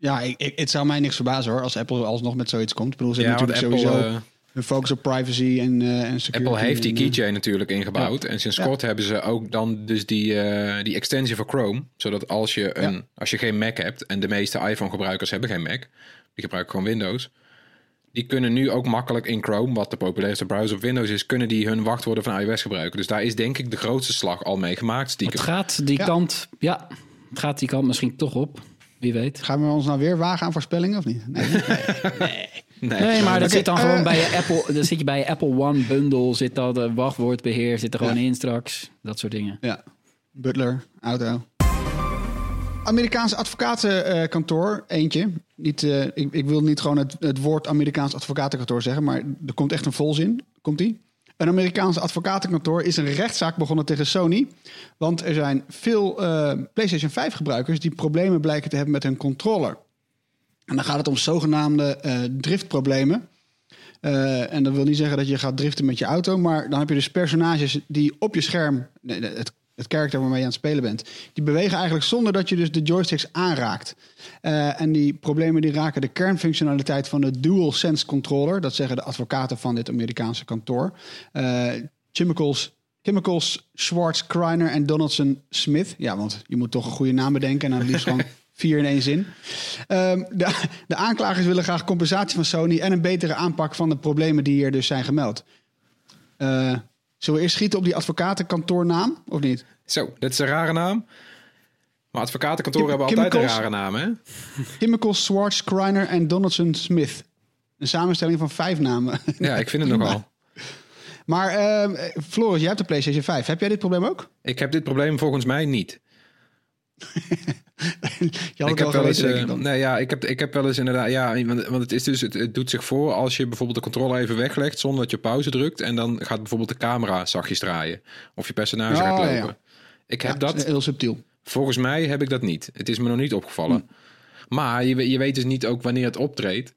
Ja, het zou mij niks verbazen hoor, als Apple alsnog met zoiets komt. Ik bedoel, ze Ja, hebben want natuurlijk Apple, sowieso hun focus op privacy en security. Apple heeft die en, keychain natuurlijk ingebouwd. En sinds kort hebben ze ook dan dus die extensie voor Chrome. Zodat als je geen Mac hebt, en de meeste iPhone-gebruikers hebben geen Mac, die gebruiken gewoon Windows. Die kunnen nu ook makkelijk in Chrome, wat de populairste browser op Windows is, kunnen die hun wachtwoorden van iOS gebruiken. Dus daar is denk ik de grootste slag al mee gemaakt. Stiekem. Het gaat die kant misschien toch op. Wie weet. Gaan we ons nou weer wagen aan voorspellingen of niet? Nee, maar dat zit dan gewoon bij je Apple. Dan zit je bij je Apple One bundle. Zit dat wachtwoordbeheer zit er gewoon in straks. Dat soort dingen. Ja. Butler, auto. Amerikaans advocatenkantoor, eentje. Niet, ik wil niet gewoon het woord Amerikaans advocatenkantoor zeggen, maar er komt echt een volzin. Komt-ie? Een Amerikaans advocatenkantoor is een rechtszaak begonnen tegen Sony. Want er zijn veel PlayStation 5 gebruikers die problemen blijken te hebben met hun controller. En dan gaat het om zogenaamde driftproblemen. En dat wil niet zeggen dat je gaat driften met je auto, maar dan heb je dus personages die op je scherm, het karakter waarmee je aan het spelen bent, die bewegen eigenlijk zonder dat je dus de joysticks aanraakt. En die problemen die raken de kernfunctionaliteit van de DualSense controller. Dat zeggen de advocaten van dit Amerikaanse kantoor. Chemicals, Schwartz, Kreiner en Donaldson Smith. Ja, want je moet toch een goede naam bedenken en dan liefst gewoon 4 in 1 zin. De aanklagers willen graag compensatie van Sony en een betere aanpak van de problemen die hier dus zijn gemeld. Zullen we eerst schieten op die advocatenkantoornaam, of niet? Zo, dat is een rare naam. Maar advocatenkantoren hebben altijd een rare naam, hè? Chemicals, Schwartz, Kreiner en Donaldson Smith. Een samenstelling van 5 namen. Ja, ik vind het nogal. Maar Floris, jij hebt de PlayStation 5. Heb jij dit probleem ook? Ik heb dit probleem volgens mij niet. Je had het wel geweten, denk ik dan. Nee, ja, ik heb wel eens inderdaad... Ja, want het is dus... Het doet zich voor als je bijvoorbeeld de controller even weglegt zonder dat je pauze drukt. En dan gaat bijvoorbeeld de camera zachtjes draaien. Of je personage gaat lopen. Ja. Ik heb dat... Heel subtiel. Volgens mij heb ik dat niet. Het is me nog niet opgevallen. Maar je weet dus niet ook wanneer het optreedt.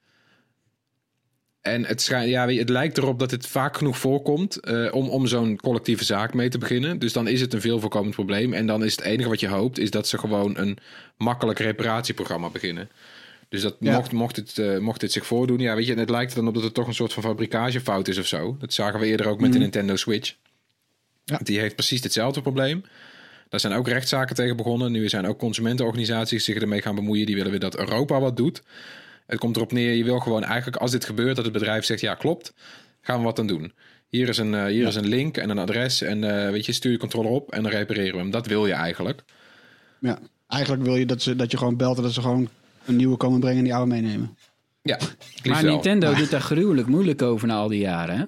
En het lijkt erop dat het vaak genoeg voorkomt om zo'n collectieve zaak mee te beginnen. Dus dan is het een veel voorkomend probleem. En dan is het enige wat je hoopt, is dat ze gewoon een makkelijk reparatieprogramma beginnen. Dus dat mocht dit zich voordoen. Ja, weet je, het lijkt er dan op dat het toch een soort van fabrikagefout is of zo. Dat zagen we eerder ook met de Nintendo Switch. Ja. Die heeft precies hetzelfde probleem. Daar zijn ook rechtszaken tegen begonnen. Nu zijn ook consumentenorganisaties zich ermee gaan bemoeien. Die willen weer dat Europa wat doet. Het komt erop neer, je wil gewoon eigenlijk als dit gebeurt, dat het bedrijf zegt, ja klopt, gaan we wat aan doen. Hier is een link en een adres en weet je, stuur je controller op en dan repareren we hem. Dat wil je eigenlijk. Ja, eigenlijk wil je dat je gewoon belt en dat ze gewoon een nieuwe komen brengen en die oude meenemen. Ja, maar Nintendo doet daar gruwelijk moeilijk over na al die jaren, hè?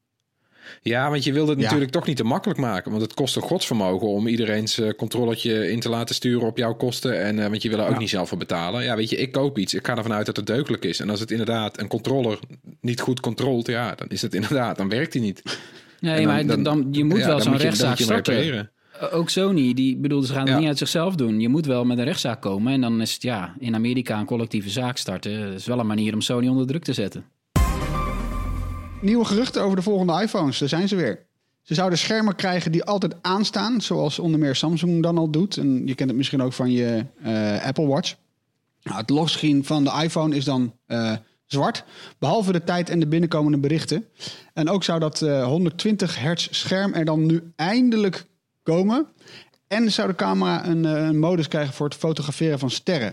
Ja, want je wil het natuurlijk toch niet te makkelijk maken. Want het kost een godsvermogen om iedereen's controllertje in te laten sturen op jouw kosten. En want je wil er ook niet zelf voor betalen. Ja, weet je, ik koop iets. Ik ga ervan uit dat het deugdelijk is. En als het inderdaad een controller niet goed controlt, ja, dan is het inderdaad, dan werkt hij niet. Nee, maar je moet wel zo'n rechtszaak starten. Ook Sony, ze gaan het niet uit zichzelf doen. Je moet wel met een rechtszaak komen. En dan is het in Amerika een collectieve zaak starten. Dat is wel een manier om Sony onder druk te zetten. Nieuwe geruchten over de volgende iPhones. Daar zijn ze weer. Ze zouden schermen krijgen die altijd aanstaan. Zoals onder meer Samsung dan al doet. En je kent het misschien ook van je Apple Watch. Nou, het lockscreen van de iPhone is dan zwart. Behalve de tijd en de binnenkomende berichten. En ook zou dat 120 hertz scherm er dan nu eindelijk komen. En zou de camera een modus krijgen voor het fotograferen van sterren.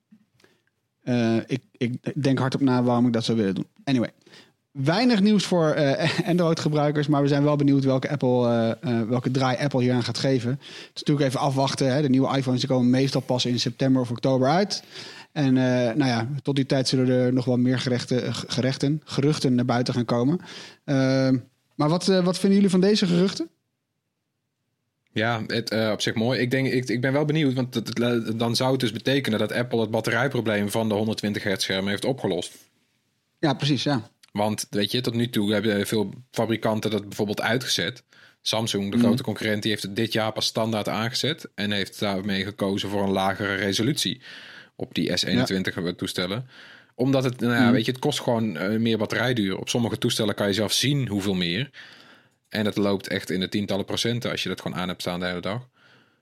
Ik denk hardop na waarom ik dat zou willen doen. Anyway. Weinig nieuws voor Android-gebruikers, maar we zijn wel benieuwd welke draai Apple hier aan gaat geven. Het is natuurlijk even afwachten. Hè. De nieuwe iPhones die komen meestal pas in september of oktober uit. En tot die tijd zullen er nog wel meer geruchten naar buiten gaan komen. Maar wat vinden jullie van deze geruchten? Ja, op zich mooi. Ik ben wel benieuwd, want dan zou het dus betekenen dat Apple het batterijprobleem van de 120 hertz scherm heeft opgelost. Ja, precies, ja. Want weet je, tot nu toe hebben veel fabrikanten dat bijvoorbeeld uitgezet. Samsung, de grote concurrent, die heeft het dit jaar pas standaard aangezet. En heeft daarmee gekozen voor een lagere resolutie op die S21 toestellen. Omdat het, weet je, het kost gewoon meer batterijduur. Op sommige toestellen kan je zelf zien hoeveel meer. En het loopt echt in de tientallen procenten als je dat gewoon aan hebt staan de hele dag.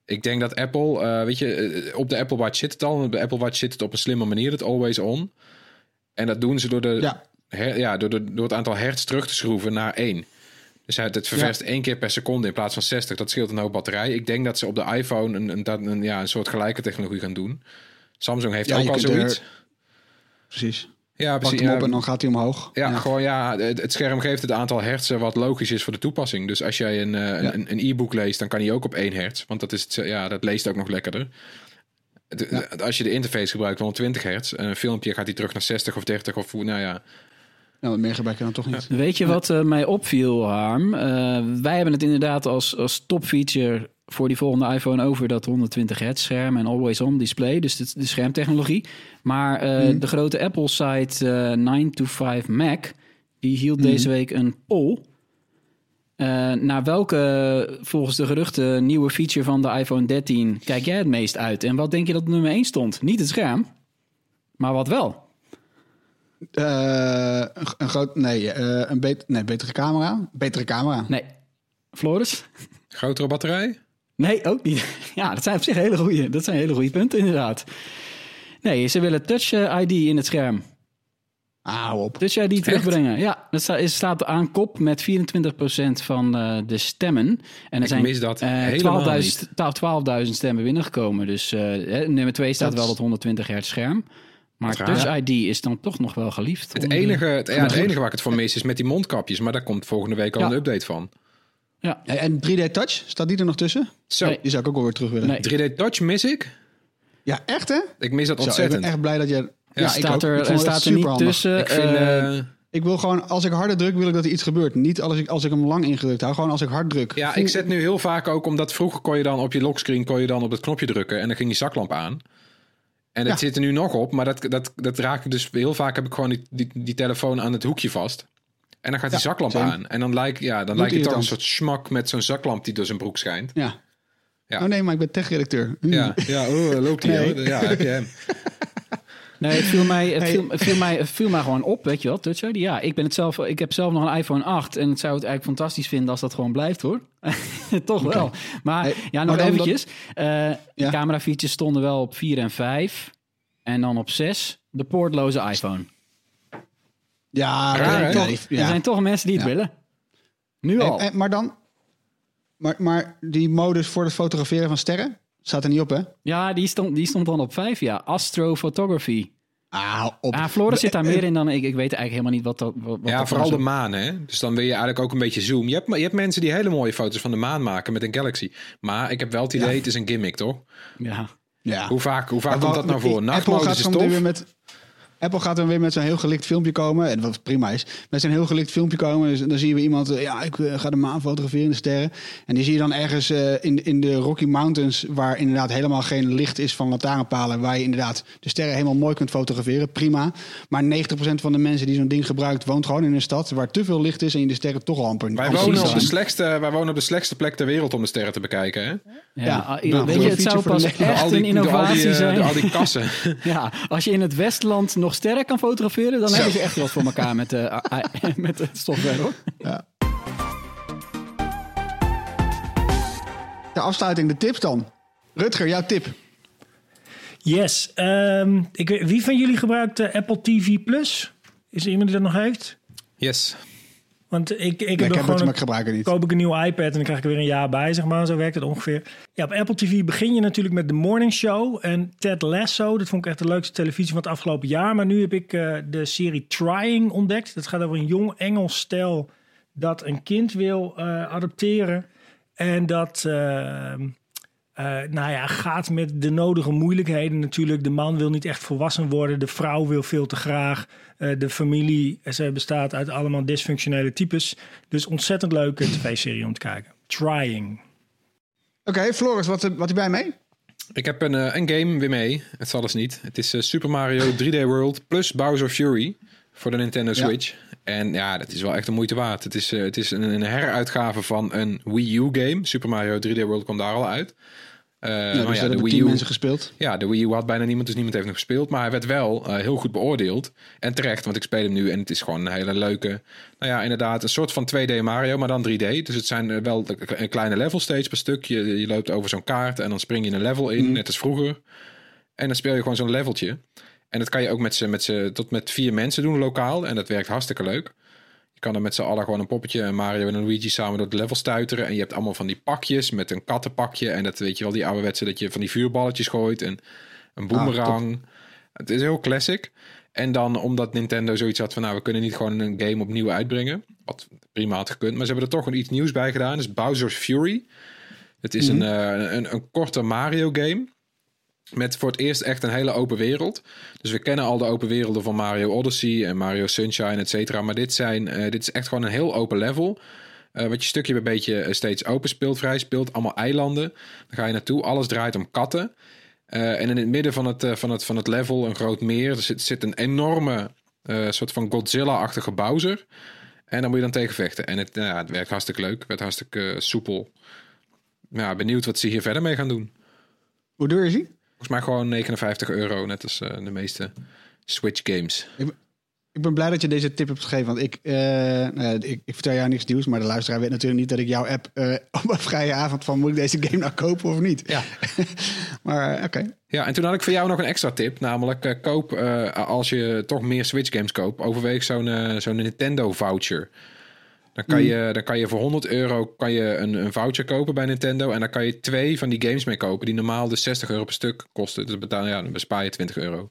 Ik denk dat Apple, op de Apple Watch zit het al. En op de Apple Watch zit het op een slimme manier, het always on. En dat doen ze door door het aantal hertz terug te schroeven naar 1. Dus het ververst 1 keer per seconde in plaats van 60. Dat scheelt een hoop batterij. Ik denk dat ze op de iPhone een soort gelijke technologie gaan doen. Samsung heeft ook al zoiets. Precies. Ja, precies. Pak hem op en dan gaat hij omhoog. Het scherm geeft het aantal hertz wat logisch is voor de toepassing. Dus als jij een e-book leest, dan kan hij ook op 1 hertz. Want dat leest ook nog lekkerder. Als je de interface gebruikt, 120 hertz. Een filmpje gaat hij terug naar 60 of 30 of wat meer gebruiken dan toch niet. Weet je wat mij opviel, Harm? Wij hebben het inderdaad als topfeature voor die volgende iPhone over dat 120 hertz scherm en always-on display. Dus de schermtechnologie. Maar de grote Apple-site 9to5Mac, die hield deze week een poll. Naar welke, volgens de geruchten, nieuwe feature van de iPhone 13 kijk jij het meest uit? En wat denk je dat op nummer 1 stond? Niet het scherm, maar wat wel? Een betere camera. Betere camera. Nee. Floris? Grotere batterij? Nee, ook niet. Ja, dat zijn op zich hele goede punten, inderdaad. Nee, ze willen Touch ID in het scherm. Hou op. Touch ID terugbrengen. Ja, dat staat aan kop met 24% van de stemmen. En er mis dat helemaal niet. 12.000 stemmen binnengekomen. Dus nummer 2 staat wel dat 120 hertz scherm. Maar Touch ID is dan toch nog wel geliefd. Het enige waar ik het voor mis is met die mondkapjes. Maar daar komt volgende week al een update van. Ja. En 3D Touch, staat die er nog tussen? Zo. Nee. Die zou ik ook wel weer terug willen. Nee. 3D Touch mis ik. Ja, echt hè? Ik mis dat ontzettend. Ik ben echt blij dat je... Ja, staat er niet tussen. Ik vind... Ik wil gewoon, als ik harder druk, wil ik dat er iets gebeurt. Niet als ik hem lang ingedrukt hou, gewoon als ik hard druk. Ja, ik zet nu heel vaak ook, omdat vroeger kon je dan op je lockscreen op het knopje drukken en dan ging die zaklamp aan. En dat zit er nu nog op, maar dat raak ik dus heel vaak, heb ik gewoon die telefoon aan het hoekje vast. En dan gaat die zaklamp aan. En dan lijkt het toch een soort smak met zo'n zaklamp die door zijn broek schijnt. Ja. Oh nee, maar ik ben tech-redacteur. Ja, loopt hij. Nee. Ja, heb je hem. Nee, het viel mij gewoon op, weet je wel, Touch ID. Ja, ik heb zelf nog een iPhone 8 en ik zou het eigenlijk fantastisch vinden als dat gewoon blijft, hoor. Toch wel. Maar nog eventjes. De camerafeatures stonden wel op 4 en 5 en dan op 6 de poortloze iPhone. Ja, er zijn toch mensen die het willen. Nu al. Maar dan... Maar die modus voor het fotograferen van sterren staat er niet op, hè? Ja, die stond dan op 5, ja. Astrophotography. Op. Floris zit daar meer in dan ik. Ik weet eigenlijk helemaal niet wat dat... Wat vooral de maan, hè? Dus dan wil je eigenlijk ook een beetje zoom. Je hebt mensen die hele mooie foto's van de maan maken met een Galaxy. Maar ik heb wel het idee, het is een gimmick, toch? Ja. Hoe vaak komt dat nou voor? Nachtmodus is tof. Apple gaat dan weer met zo'n heel gelikt filmpje komen. En wat prima is. Met zo'n heel gelikt filmpje komen. Dus dan zien we iemand. Ik ga de maan fotograferen, de sterren. En die zie je dan ergens in de Rocky Mountains. Waar inderdaad helemaal geen licht is van lantaarnpalen. Waar je inderdaad de sterren helemaal mooi kunt fotograferen. Prima. Maar 90% van de mensen die zo'n ding gebruikt. Woont gewoon in een stad waar te veel licht is. En je de sterren toch al amper. Wij wonen op de slechtste plek ter wereld om de sterren te bekijken. Hè? Weet je, het zou pas echt een innovatie zijn. Al die kassen. Ja, als je in het Westland nog sterren kan fotograferen, dan hebben ze echt wat voor elkaar met de software, hoor. Ja. De afsluiting, de tips dan. Rutger, jouw tip. Yes. Wie van jullie gebruikt Apple TV Plus? Is er iemand die dat nog heeft? Yes. Want ik koop ik een nieuwe iPad en dan krijg ik er weer een jaar bij, zeg maar. Zo werkt het ongeveer. Ja, op Apple TV begin je natuurlijk met The Morning Show en Ted Lasso. Dat vond ik echt de leukste televisie van het afgelopen jaar. Maar nu heb ik de serie Trying ontdekt. Dat gaat over een jong Engels stel dat een kind wil adopteren. En dat gaat met de nodige moeilijkheden natuurlijk. De man wil niet echt volwassen worden. De vrouw wil veel te graag. De familie bestaat uit allemaal dysfunctionele types. Dus ontzettend leuke tv-serie om te kijken. Trying. Oké, Floris, wat heb jij mee? Ik heb een game weer mee. Het zal dus niet. Het is Super Mario 3D World plus Bowser Fury voor de Nintendo Switch. En ja, dat is wel echt de moeite waard. Het is een heruitgave van een Wii U game. Super Mario 3D World kwam daar al uit. Dus dat hebben 10 mensen gespeeld. Ja, de Wii U had bijna niemand, dus niemand heeft hem gespeeld. Maar hij werd wel heel goed beoordeeld. En terecht, want ik speel hem nu en het is gewoon een hele leuke... Nou ja, inderdaad, een soort van 2D Mario, maar dan 3D. Dus het zijn wel een kleine level steeds per stuk. Je loopt over zo'n kaart en dan spring je een level in, net als vroeger. En dan speel je gewoon zo'n leveltje. En dat kan je ook tot met 4 mensen doen lokaal. En dat werkt hartstikke leuk. Je kan er met z'n allen gewoon een poppetje, een Mario en een Luigi samen door de level stuiteren. En je hebt allemaal van die pakjes met een kattenpakje. En dat weet je wel, die ouderwetse dat je van die vuurballetjes gooit. En een boomerang. Het is heel classic. En dan omdat Nintendo zoiets had van... we kunnen niet gewoon een game opnieuw uitbrengen. Wat prima had gekund. Maar ze hebben er toch iets nieuws bij gedaan. Dat is Bowser's Fury. Het is een korte Mario game... met voor het eerst echt een hele open wereld. Dus we kennen al de open werelden van Mario Odyssey en Mario Sunshine, et cetera. Maar dit is echt gewoon een heel open level. Wat je stukje bij beetje steeds open speelt, vrij speelt. Allemaal eilanden. Dan ga je naartoe. Alles draait om katten. En in het midden van het level een groot meer. Er zit een enorme soort van Godzilla-achtige Bowser. En daar moet je dan tegen vechten. En het werkt hartstikke leuk. Het werd hartstikke soepel. Ja, benieuwd wat ze hier verder mee gaan doen. Hoe duur is hij? Volgens mij gewoon €59, net als de meeste Switch games. Ik ben blij dat je deze tip hebt gegeven. Want ik vertel jou niks nieuws. Maar de luisteraar weet natuurlijk niet dat ik jouw app op een vrije avond van... moet ik deze game nou kopen of niet? Ja. Maar oké. Ja, en toen had ik voor jou nog een extra tip. Namelijk koop, als je toch meer Switch games koopt... overweeg zo'n Nintendo voucher. Dan kan je voor €100 kan je een voucher kopen bij Nintendo. En dan kan je 2 van die games mee kopen. Die normaal dus €60 per stuk kosten. Dus dan bespaar je €20.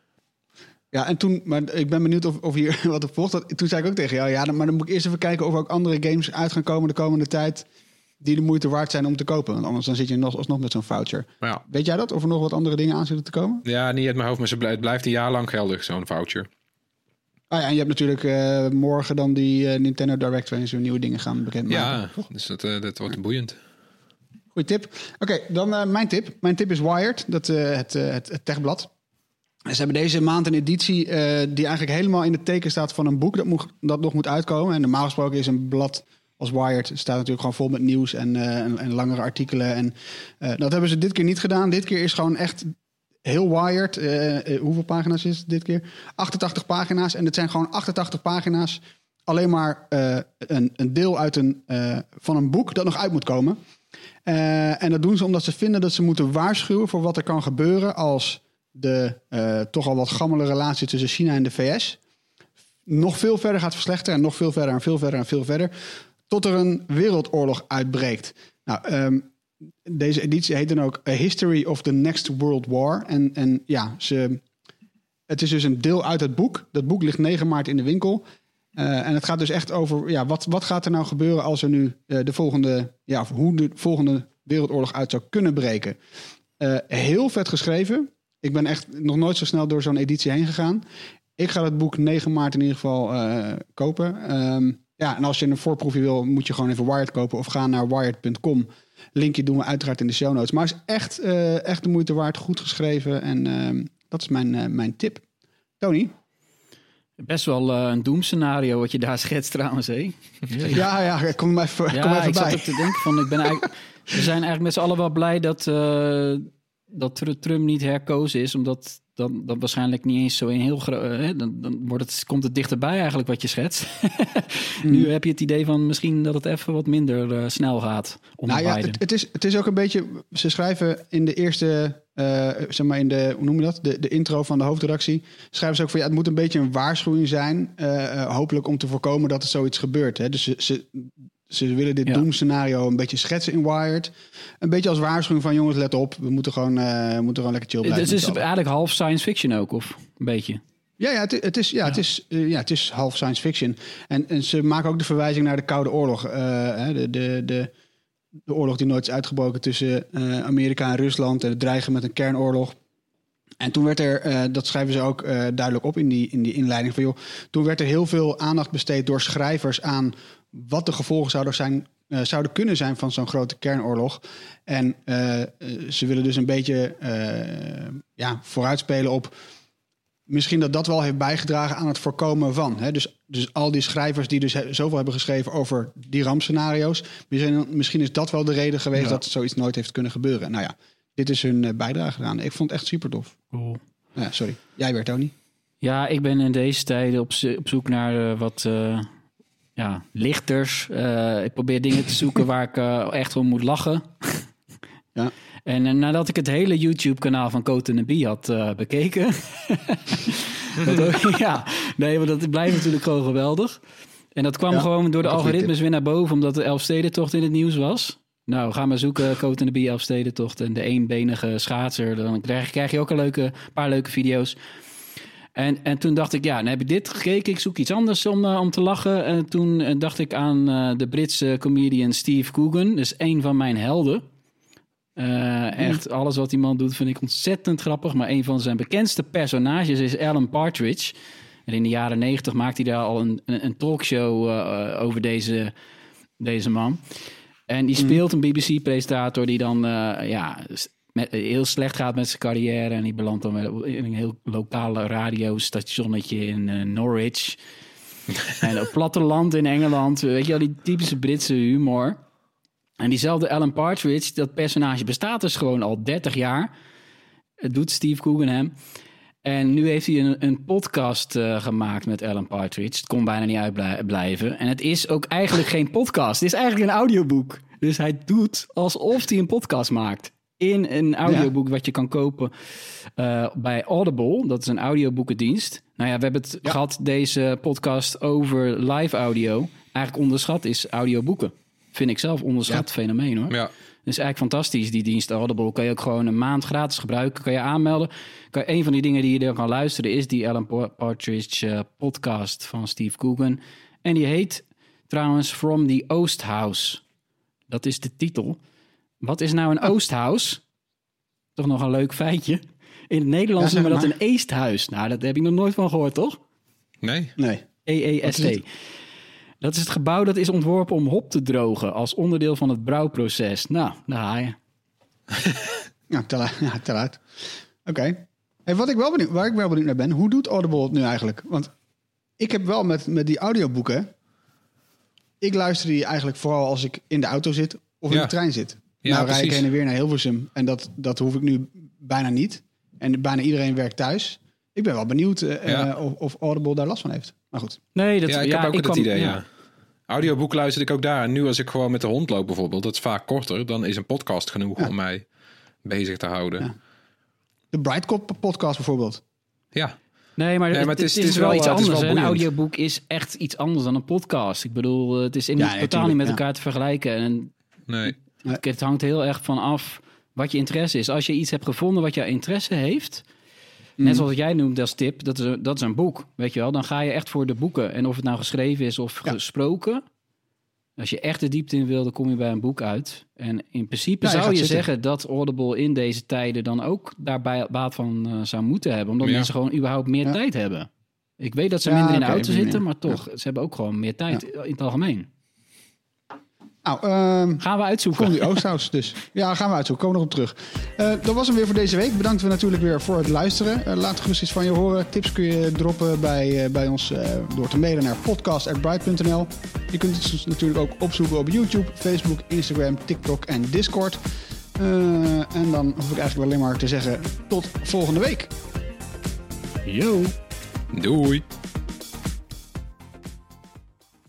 Ja, en toen, maar ik ben benieuwd of hier wat op volgt. Toen zei ik ook tegen jou, maar dan moet ik eerst even kijken of er ook andere games uit gaan komen de komende tijd die de moeite waard zijn om te kopen. Want anders dan zit je alsnog met zo'n voucher. Ja. Weet jij dat? Of er nog wat andere dingen aan zitten te komen? Ja, niet uit mijn hoofd, maar het blijft een jaar lang geldig, zo'n voucher. Ah ja, en je hebt natuurlijk morgen dan die Nintendo Direct waarin ze nieuwe dingen gaan bekendmaken. Ja, dus dat wordt boeiend. Goeie tip. Oké, dan mijn tip. Mijn tip is Wired, het techblad. Ze hebben deze maand een editie die eigenlijk helemaal in het teken staat van een boek dat nog moet uitkomen. En normaal gesproken is een blad als Wired staat natuurlijk gewoon vol met nieuws en langere artikelen. En dat hebben ze dit keer niet gedaan. Dit keer is gewoon echt heel Wired. Hoeveel pagina's is het dit keer? 88 pagina's. En het zijn gewoon 88 pagina's. Alleen maar een deel van een boek dat nog uit moet komen. En dat doen ze omdat ze vinden dat ze moeten waarschuwen voor wat er kan gebeuren als de toch al wat gammele relatie tussen China en de VS nog veel verder gaat verslechteren en nog veel verder en veel verder en veel verder, tot er een wereldoorlog uitbreekt. Nou, deze editie heet dan ook A History of the Next World War. En ja, het is dus een deel uit het boek. Dat boek ligt 9 maart in de winkel. En het gaat dus echt over wat gaat er nou gebeuren als er nu hoe de volgende wereldoorlog uit zou kunnen breken. Heel vet geschreven. Ik ben echt nog nooit zo snel door zo'n editie heen gegaan. Ik ga het boek 9 maart in ieder geval kopen. En als je een voorproefje wil, moet je gewoon even Wired kopen of ga naar wired.com. Linkje doen we uiteraard in de show notes. Maar het is echt de moeite waard, goed geschreven. En dat is mijn tip. Tony? Best wel een doemscenario wat je daar schetst trouwens, hè? Ja, kom even ik bij. zat ook te denken we zijn eigenlijk met z'n allen wel blij dat Trump niet herkozen is, omdat dat waarschijnlijk niet eens zo in heel groot. Dan komt het dichterbij eigenlijk wat je schetst. Nu heb je het idee van misschien dat het even wat minder snel gaat. Het is ook een beetje. Ze schrijven in de eerste, in de, hoe noem je dat? De intro van de hoofdredactie. Schrijven ze ook van het moet een beetje een waarschuwing zijn. Hopelijk om te voorkomen dat er zoiets gebeurt. Hè? Dus ze willen dit doemscenario een beetje schetsen in Wired. Een beetje als waarschuwing van jongens, let op. We moeten gewoon lekker chill blijven. Het is eigenlijk half science fiction ook, of een beetje? Ja, het is half science fiction. En ze maken ook de verwijzing naar de Koude Oorlog. De oorlog die nooit is uitgebroken tussen Amerika en Rusland. En het dreigen met een kernoorlog. En toen werd er, dat schrijven ze ook duidelijk op in die inleiding van toen werd er heel veel aandacht besteed door schrijvers aan wat de gevolgen zouden kunnen zijn van zo'n grote kernoorlog. En ze willen dus een beetje vooruitspelen op misschien dat wel heeft bijgedragen aan het voorkomen van. Hè? Dus al die schrijvers die dus zoveel hebben geschreven over die rampscenario's. Misschien is dat wel de reden geweest dat zoiets nooit heeft kunnen gebeuren. Nou ja, dit is hun bijdrage gedaan. Ik vond het echt super tof. Cool. Ja, sorry. Jij weer, Tony? Ja, ik ben in deze tijden op zoek naar wat lichters. Ik probeer dingen te zoeken waar ik echt om moet lachen. Ja. En nadat ik het hele YouTube-kanaal van Cote & Bie had bekeken... want dat blijft natuurlijk gewoon geweldig. En dat kwam gewoon door de algoritmes weer naar boven... omdat de Elfstedentocht in het nieuws was. Nou, ga maar zoeken, Cote & Bie Elfstedentocht... en de eenbenige schaatser. Dan krijg je ook een paar leuke video's. En toen dacht ik, dan heb ik dit gekeken. Ik zoek iets anders om te lachen. En toen dacht ik aan de Britse comedian Steve Coogan. Dus een van mijn helden. Echt, alles wat die man doet vind ik ontzettend grappig. Maar een van zijn bekendste personages is Alan Partridge. En in de jaren 90 maakte hij daar al een talkshow over deze man. En die speelt een BBC-presentator die dan heel slecht gaat met zijn carrière. En die belandt dan in een heel lokaal radiostationnetje in Norwich. En op platteland in Engeland. Weet je wel, die typische Britse humor. En diezelfde Alan Partridge, dat personage bestaat dus gewoon al 30 jaar. Het doet Steve Coogan hem. En nu heeft hij een podcast gemaakt met Alan Partridge. Het kon bijna niet uitblijven. En het is ook eigenlijk geen podcast. Het is eigenlijk een audioboek. Dus hij doet alsof hij een podcast maakt. In een audioboek wat je kan kopen bij Audible. Dat is een audioboekendienst. Nou ja, we hebben het gehad, deze podcast, over live audio. Eigenlijk onderschat is audioboeken. Vind ik zelf onderschat fenomeen, hoor. Ja. Dat is eigenlijk fantastisch, die dienst Audible. Kan je ook gewoon een maand gratis gebruiken. Kan je aanmelden. Een van die dingen die je er kan luisteren is die Alan Partridge podcast van Steve Coogan. En die heet trouwens From the Oosthouse. Dat is de titel. Wat is nou een Oosthouse? Toch nog een leuk feitje. In het Nederlands noemen we dat een eesthuis. Nou, dat heb ik nog nooit van gehoord, toch? Nee. EEST. Dat is het gebouw dat is ontworpen om hop te drogen als onderdeel van het brouwproces. Nou, daar haal je. Tel uit. Oké. Hey, waar ik wel benieuwd naar ben, hoe doet Audible het nu eigenlijk? Want ik heb wel met die audioboeken, ik luister die eigenlijk vooral als ik in de auto zit of in de trein zit. Nou rijd ik heen en weer naar Hilversum en dat hoef ik nu bijna niet. En bijna iedereen werkt thuis. Ik ben wel benieuwd of Audible daar last van heeft. Maar goed. Nee, ik heb ook het idee, Audioboek luister ik ook daar. En nu als ik gewoon met de hond loop bijvoorbeeld, dat is vaak korter, dan is een podcast genoeg om mij bezig te houden. Ja. De Brightcop podcast bijvoorbeeld. Ja. Nee, maar het is wel iets anders. Een audioboek is echt iets anders dan een podcast. Ik bedoel, het is totaal niet met elkaar te vergelijken. En het hangt heel erg van af wat je interesse is. Als je iets hebt gevonden wat jouw interesse heeft, net zoals jij noemt als tip, dat is een boek, weet je wel. Dan ga je echt voor de boeken. En of het nou geschreven is of gesproken, als je echt de diepte in wil, dan kom je bij een boek uit. En in principe zou je zeggen dat Audible in deze tijden dan ook daarbij baat van zou moeten hebben. Omdat mensen gewoon überhaupt meer tijd hebben. Ik weet dat ze minder in de auto zitten, maar toch, ze hebben ook gewoon meer tijd in het algemeen. Nou, gaan we uitzoeken. From the Oosthouse dus. Ja, gaan we uitzoeken. Komen we nog op terug. Dat was hem weer voor deze week. Bedankt we natuurlijk weer voor het luisteren. Laat gerust iets van je horen. Tips kun je droppen bij ons door te mailen naar podcast@bright.nl. Je kunt het natuurlijk ook opzoeken op YouTube, Facebook, Instagram, TikTok en Discord. En dan hoef ik eigenlijk alleen maar te zeggen tot volgende week. Yo. Doei.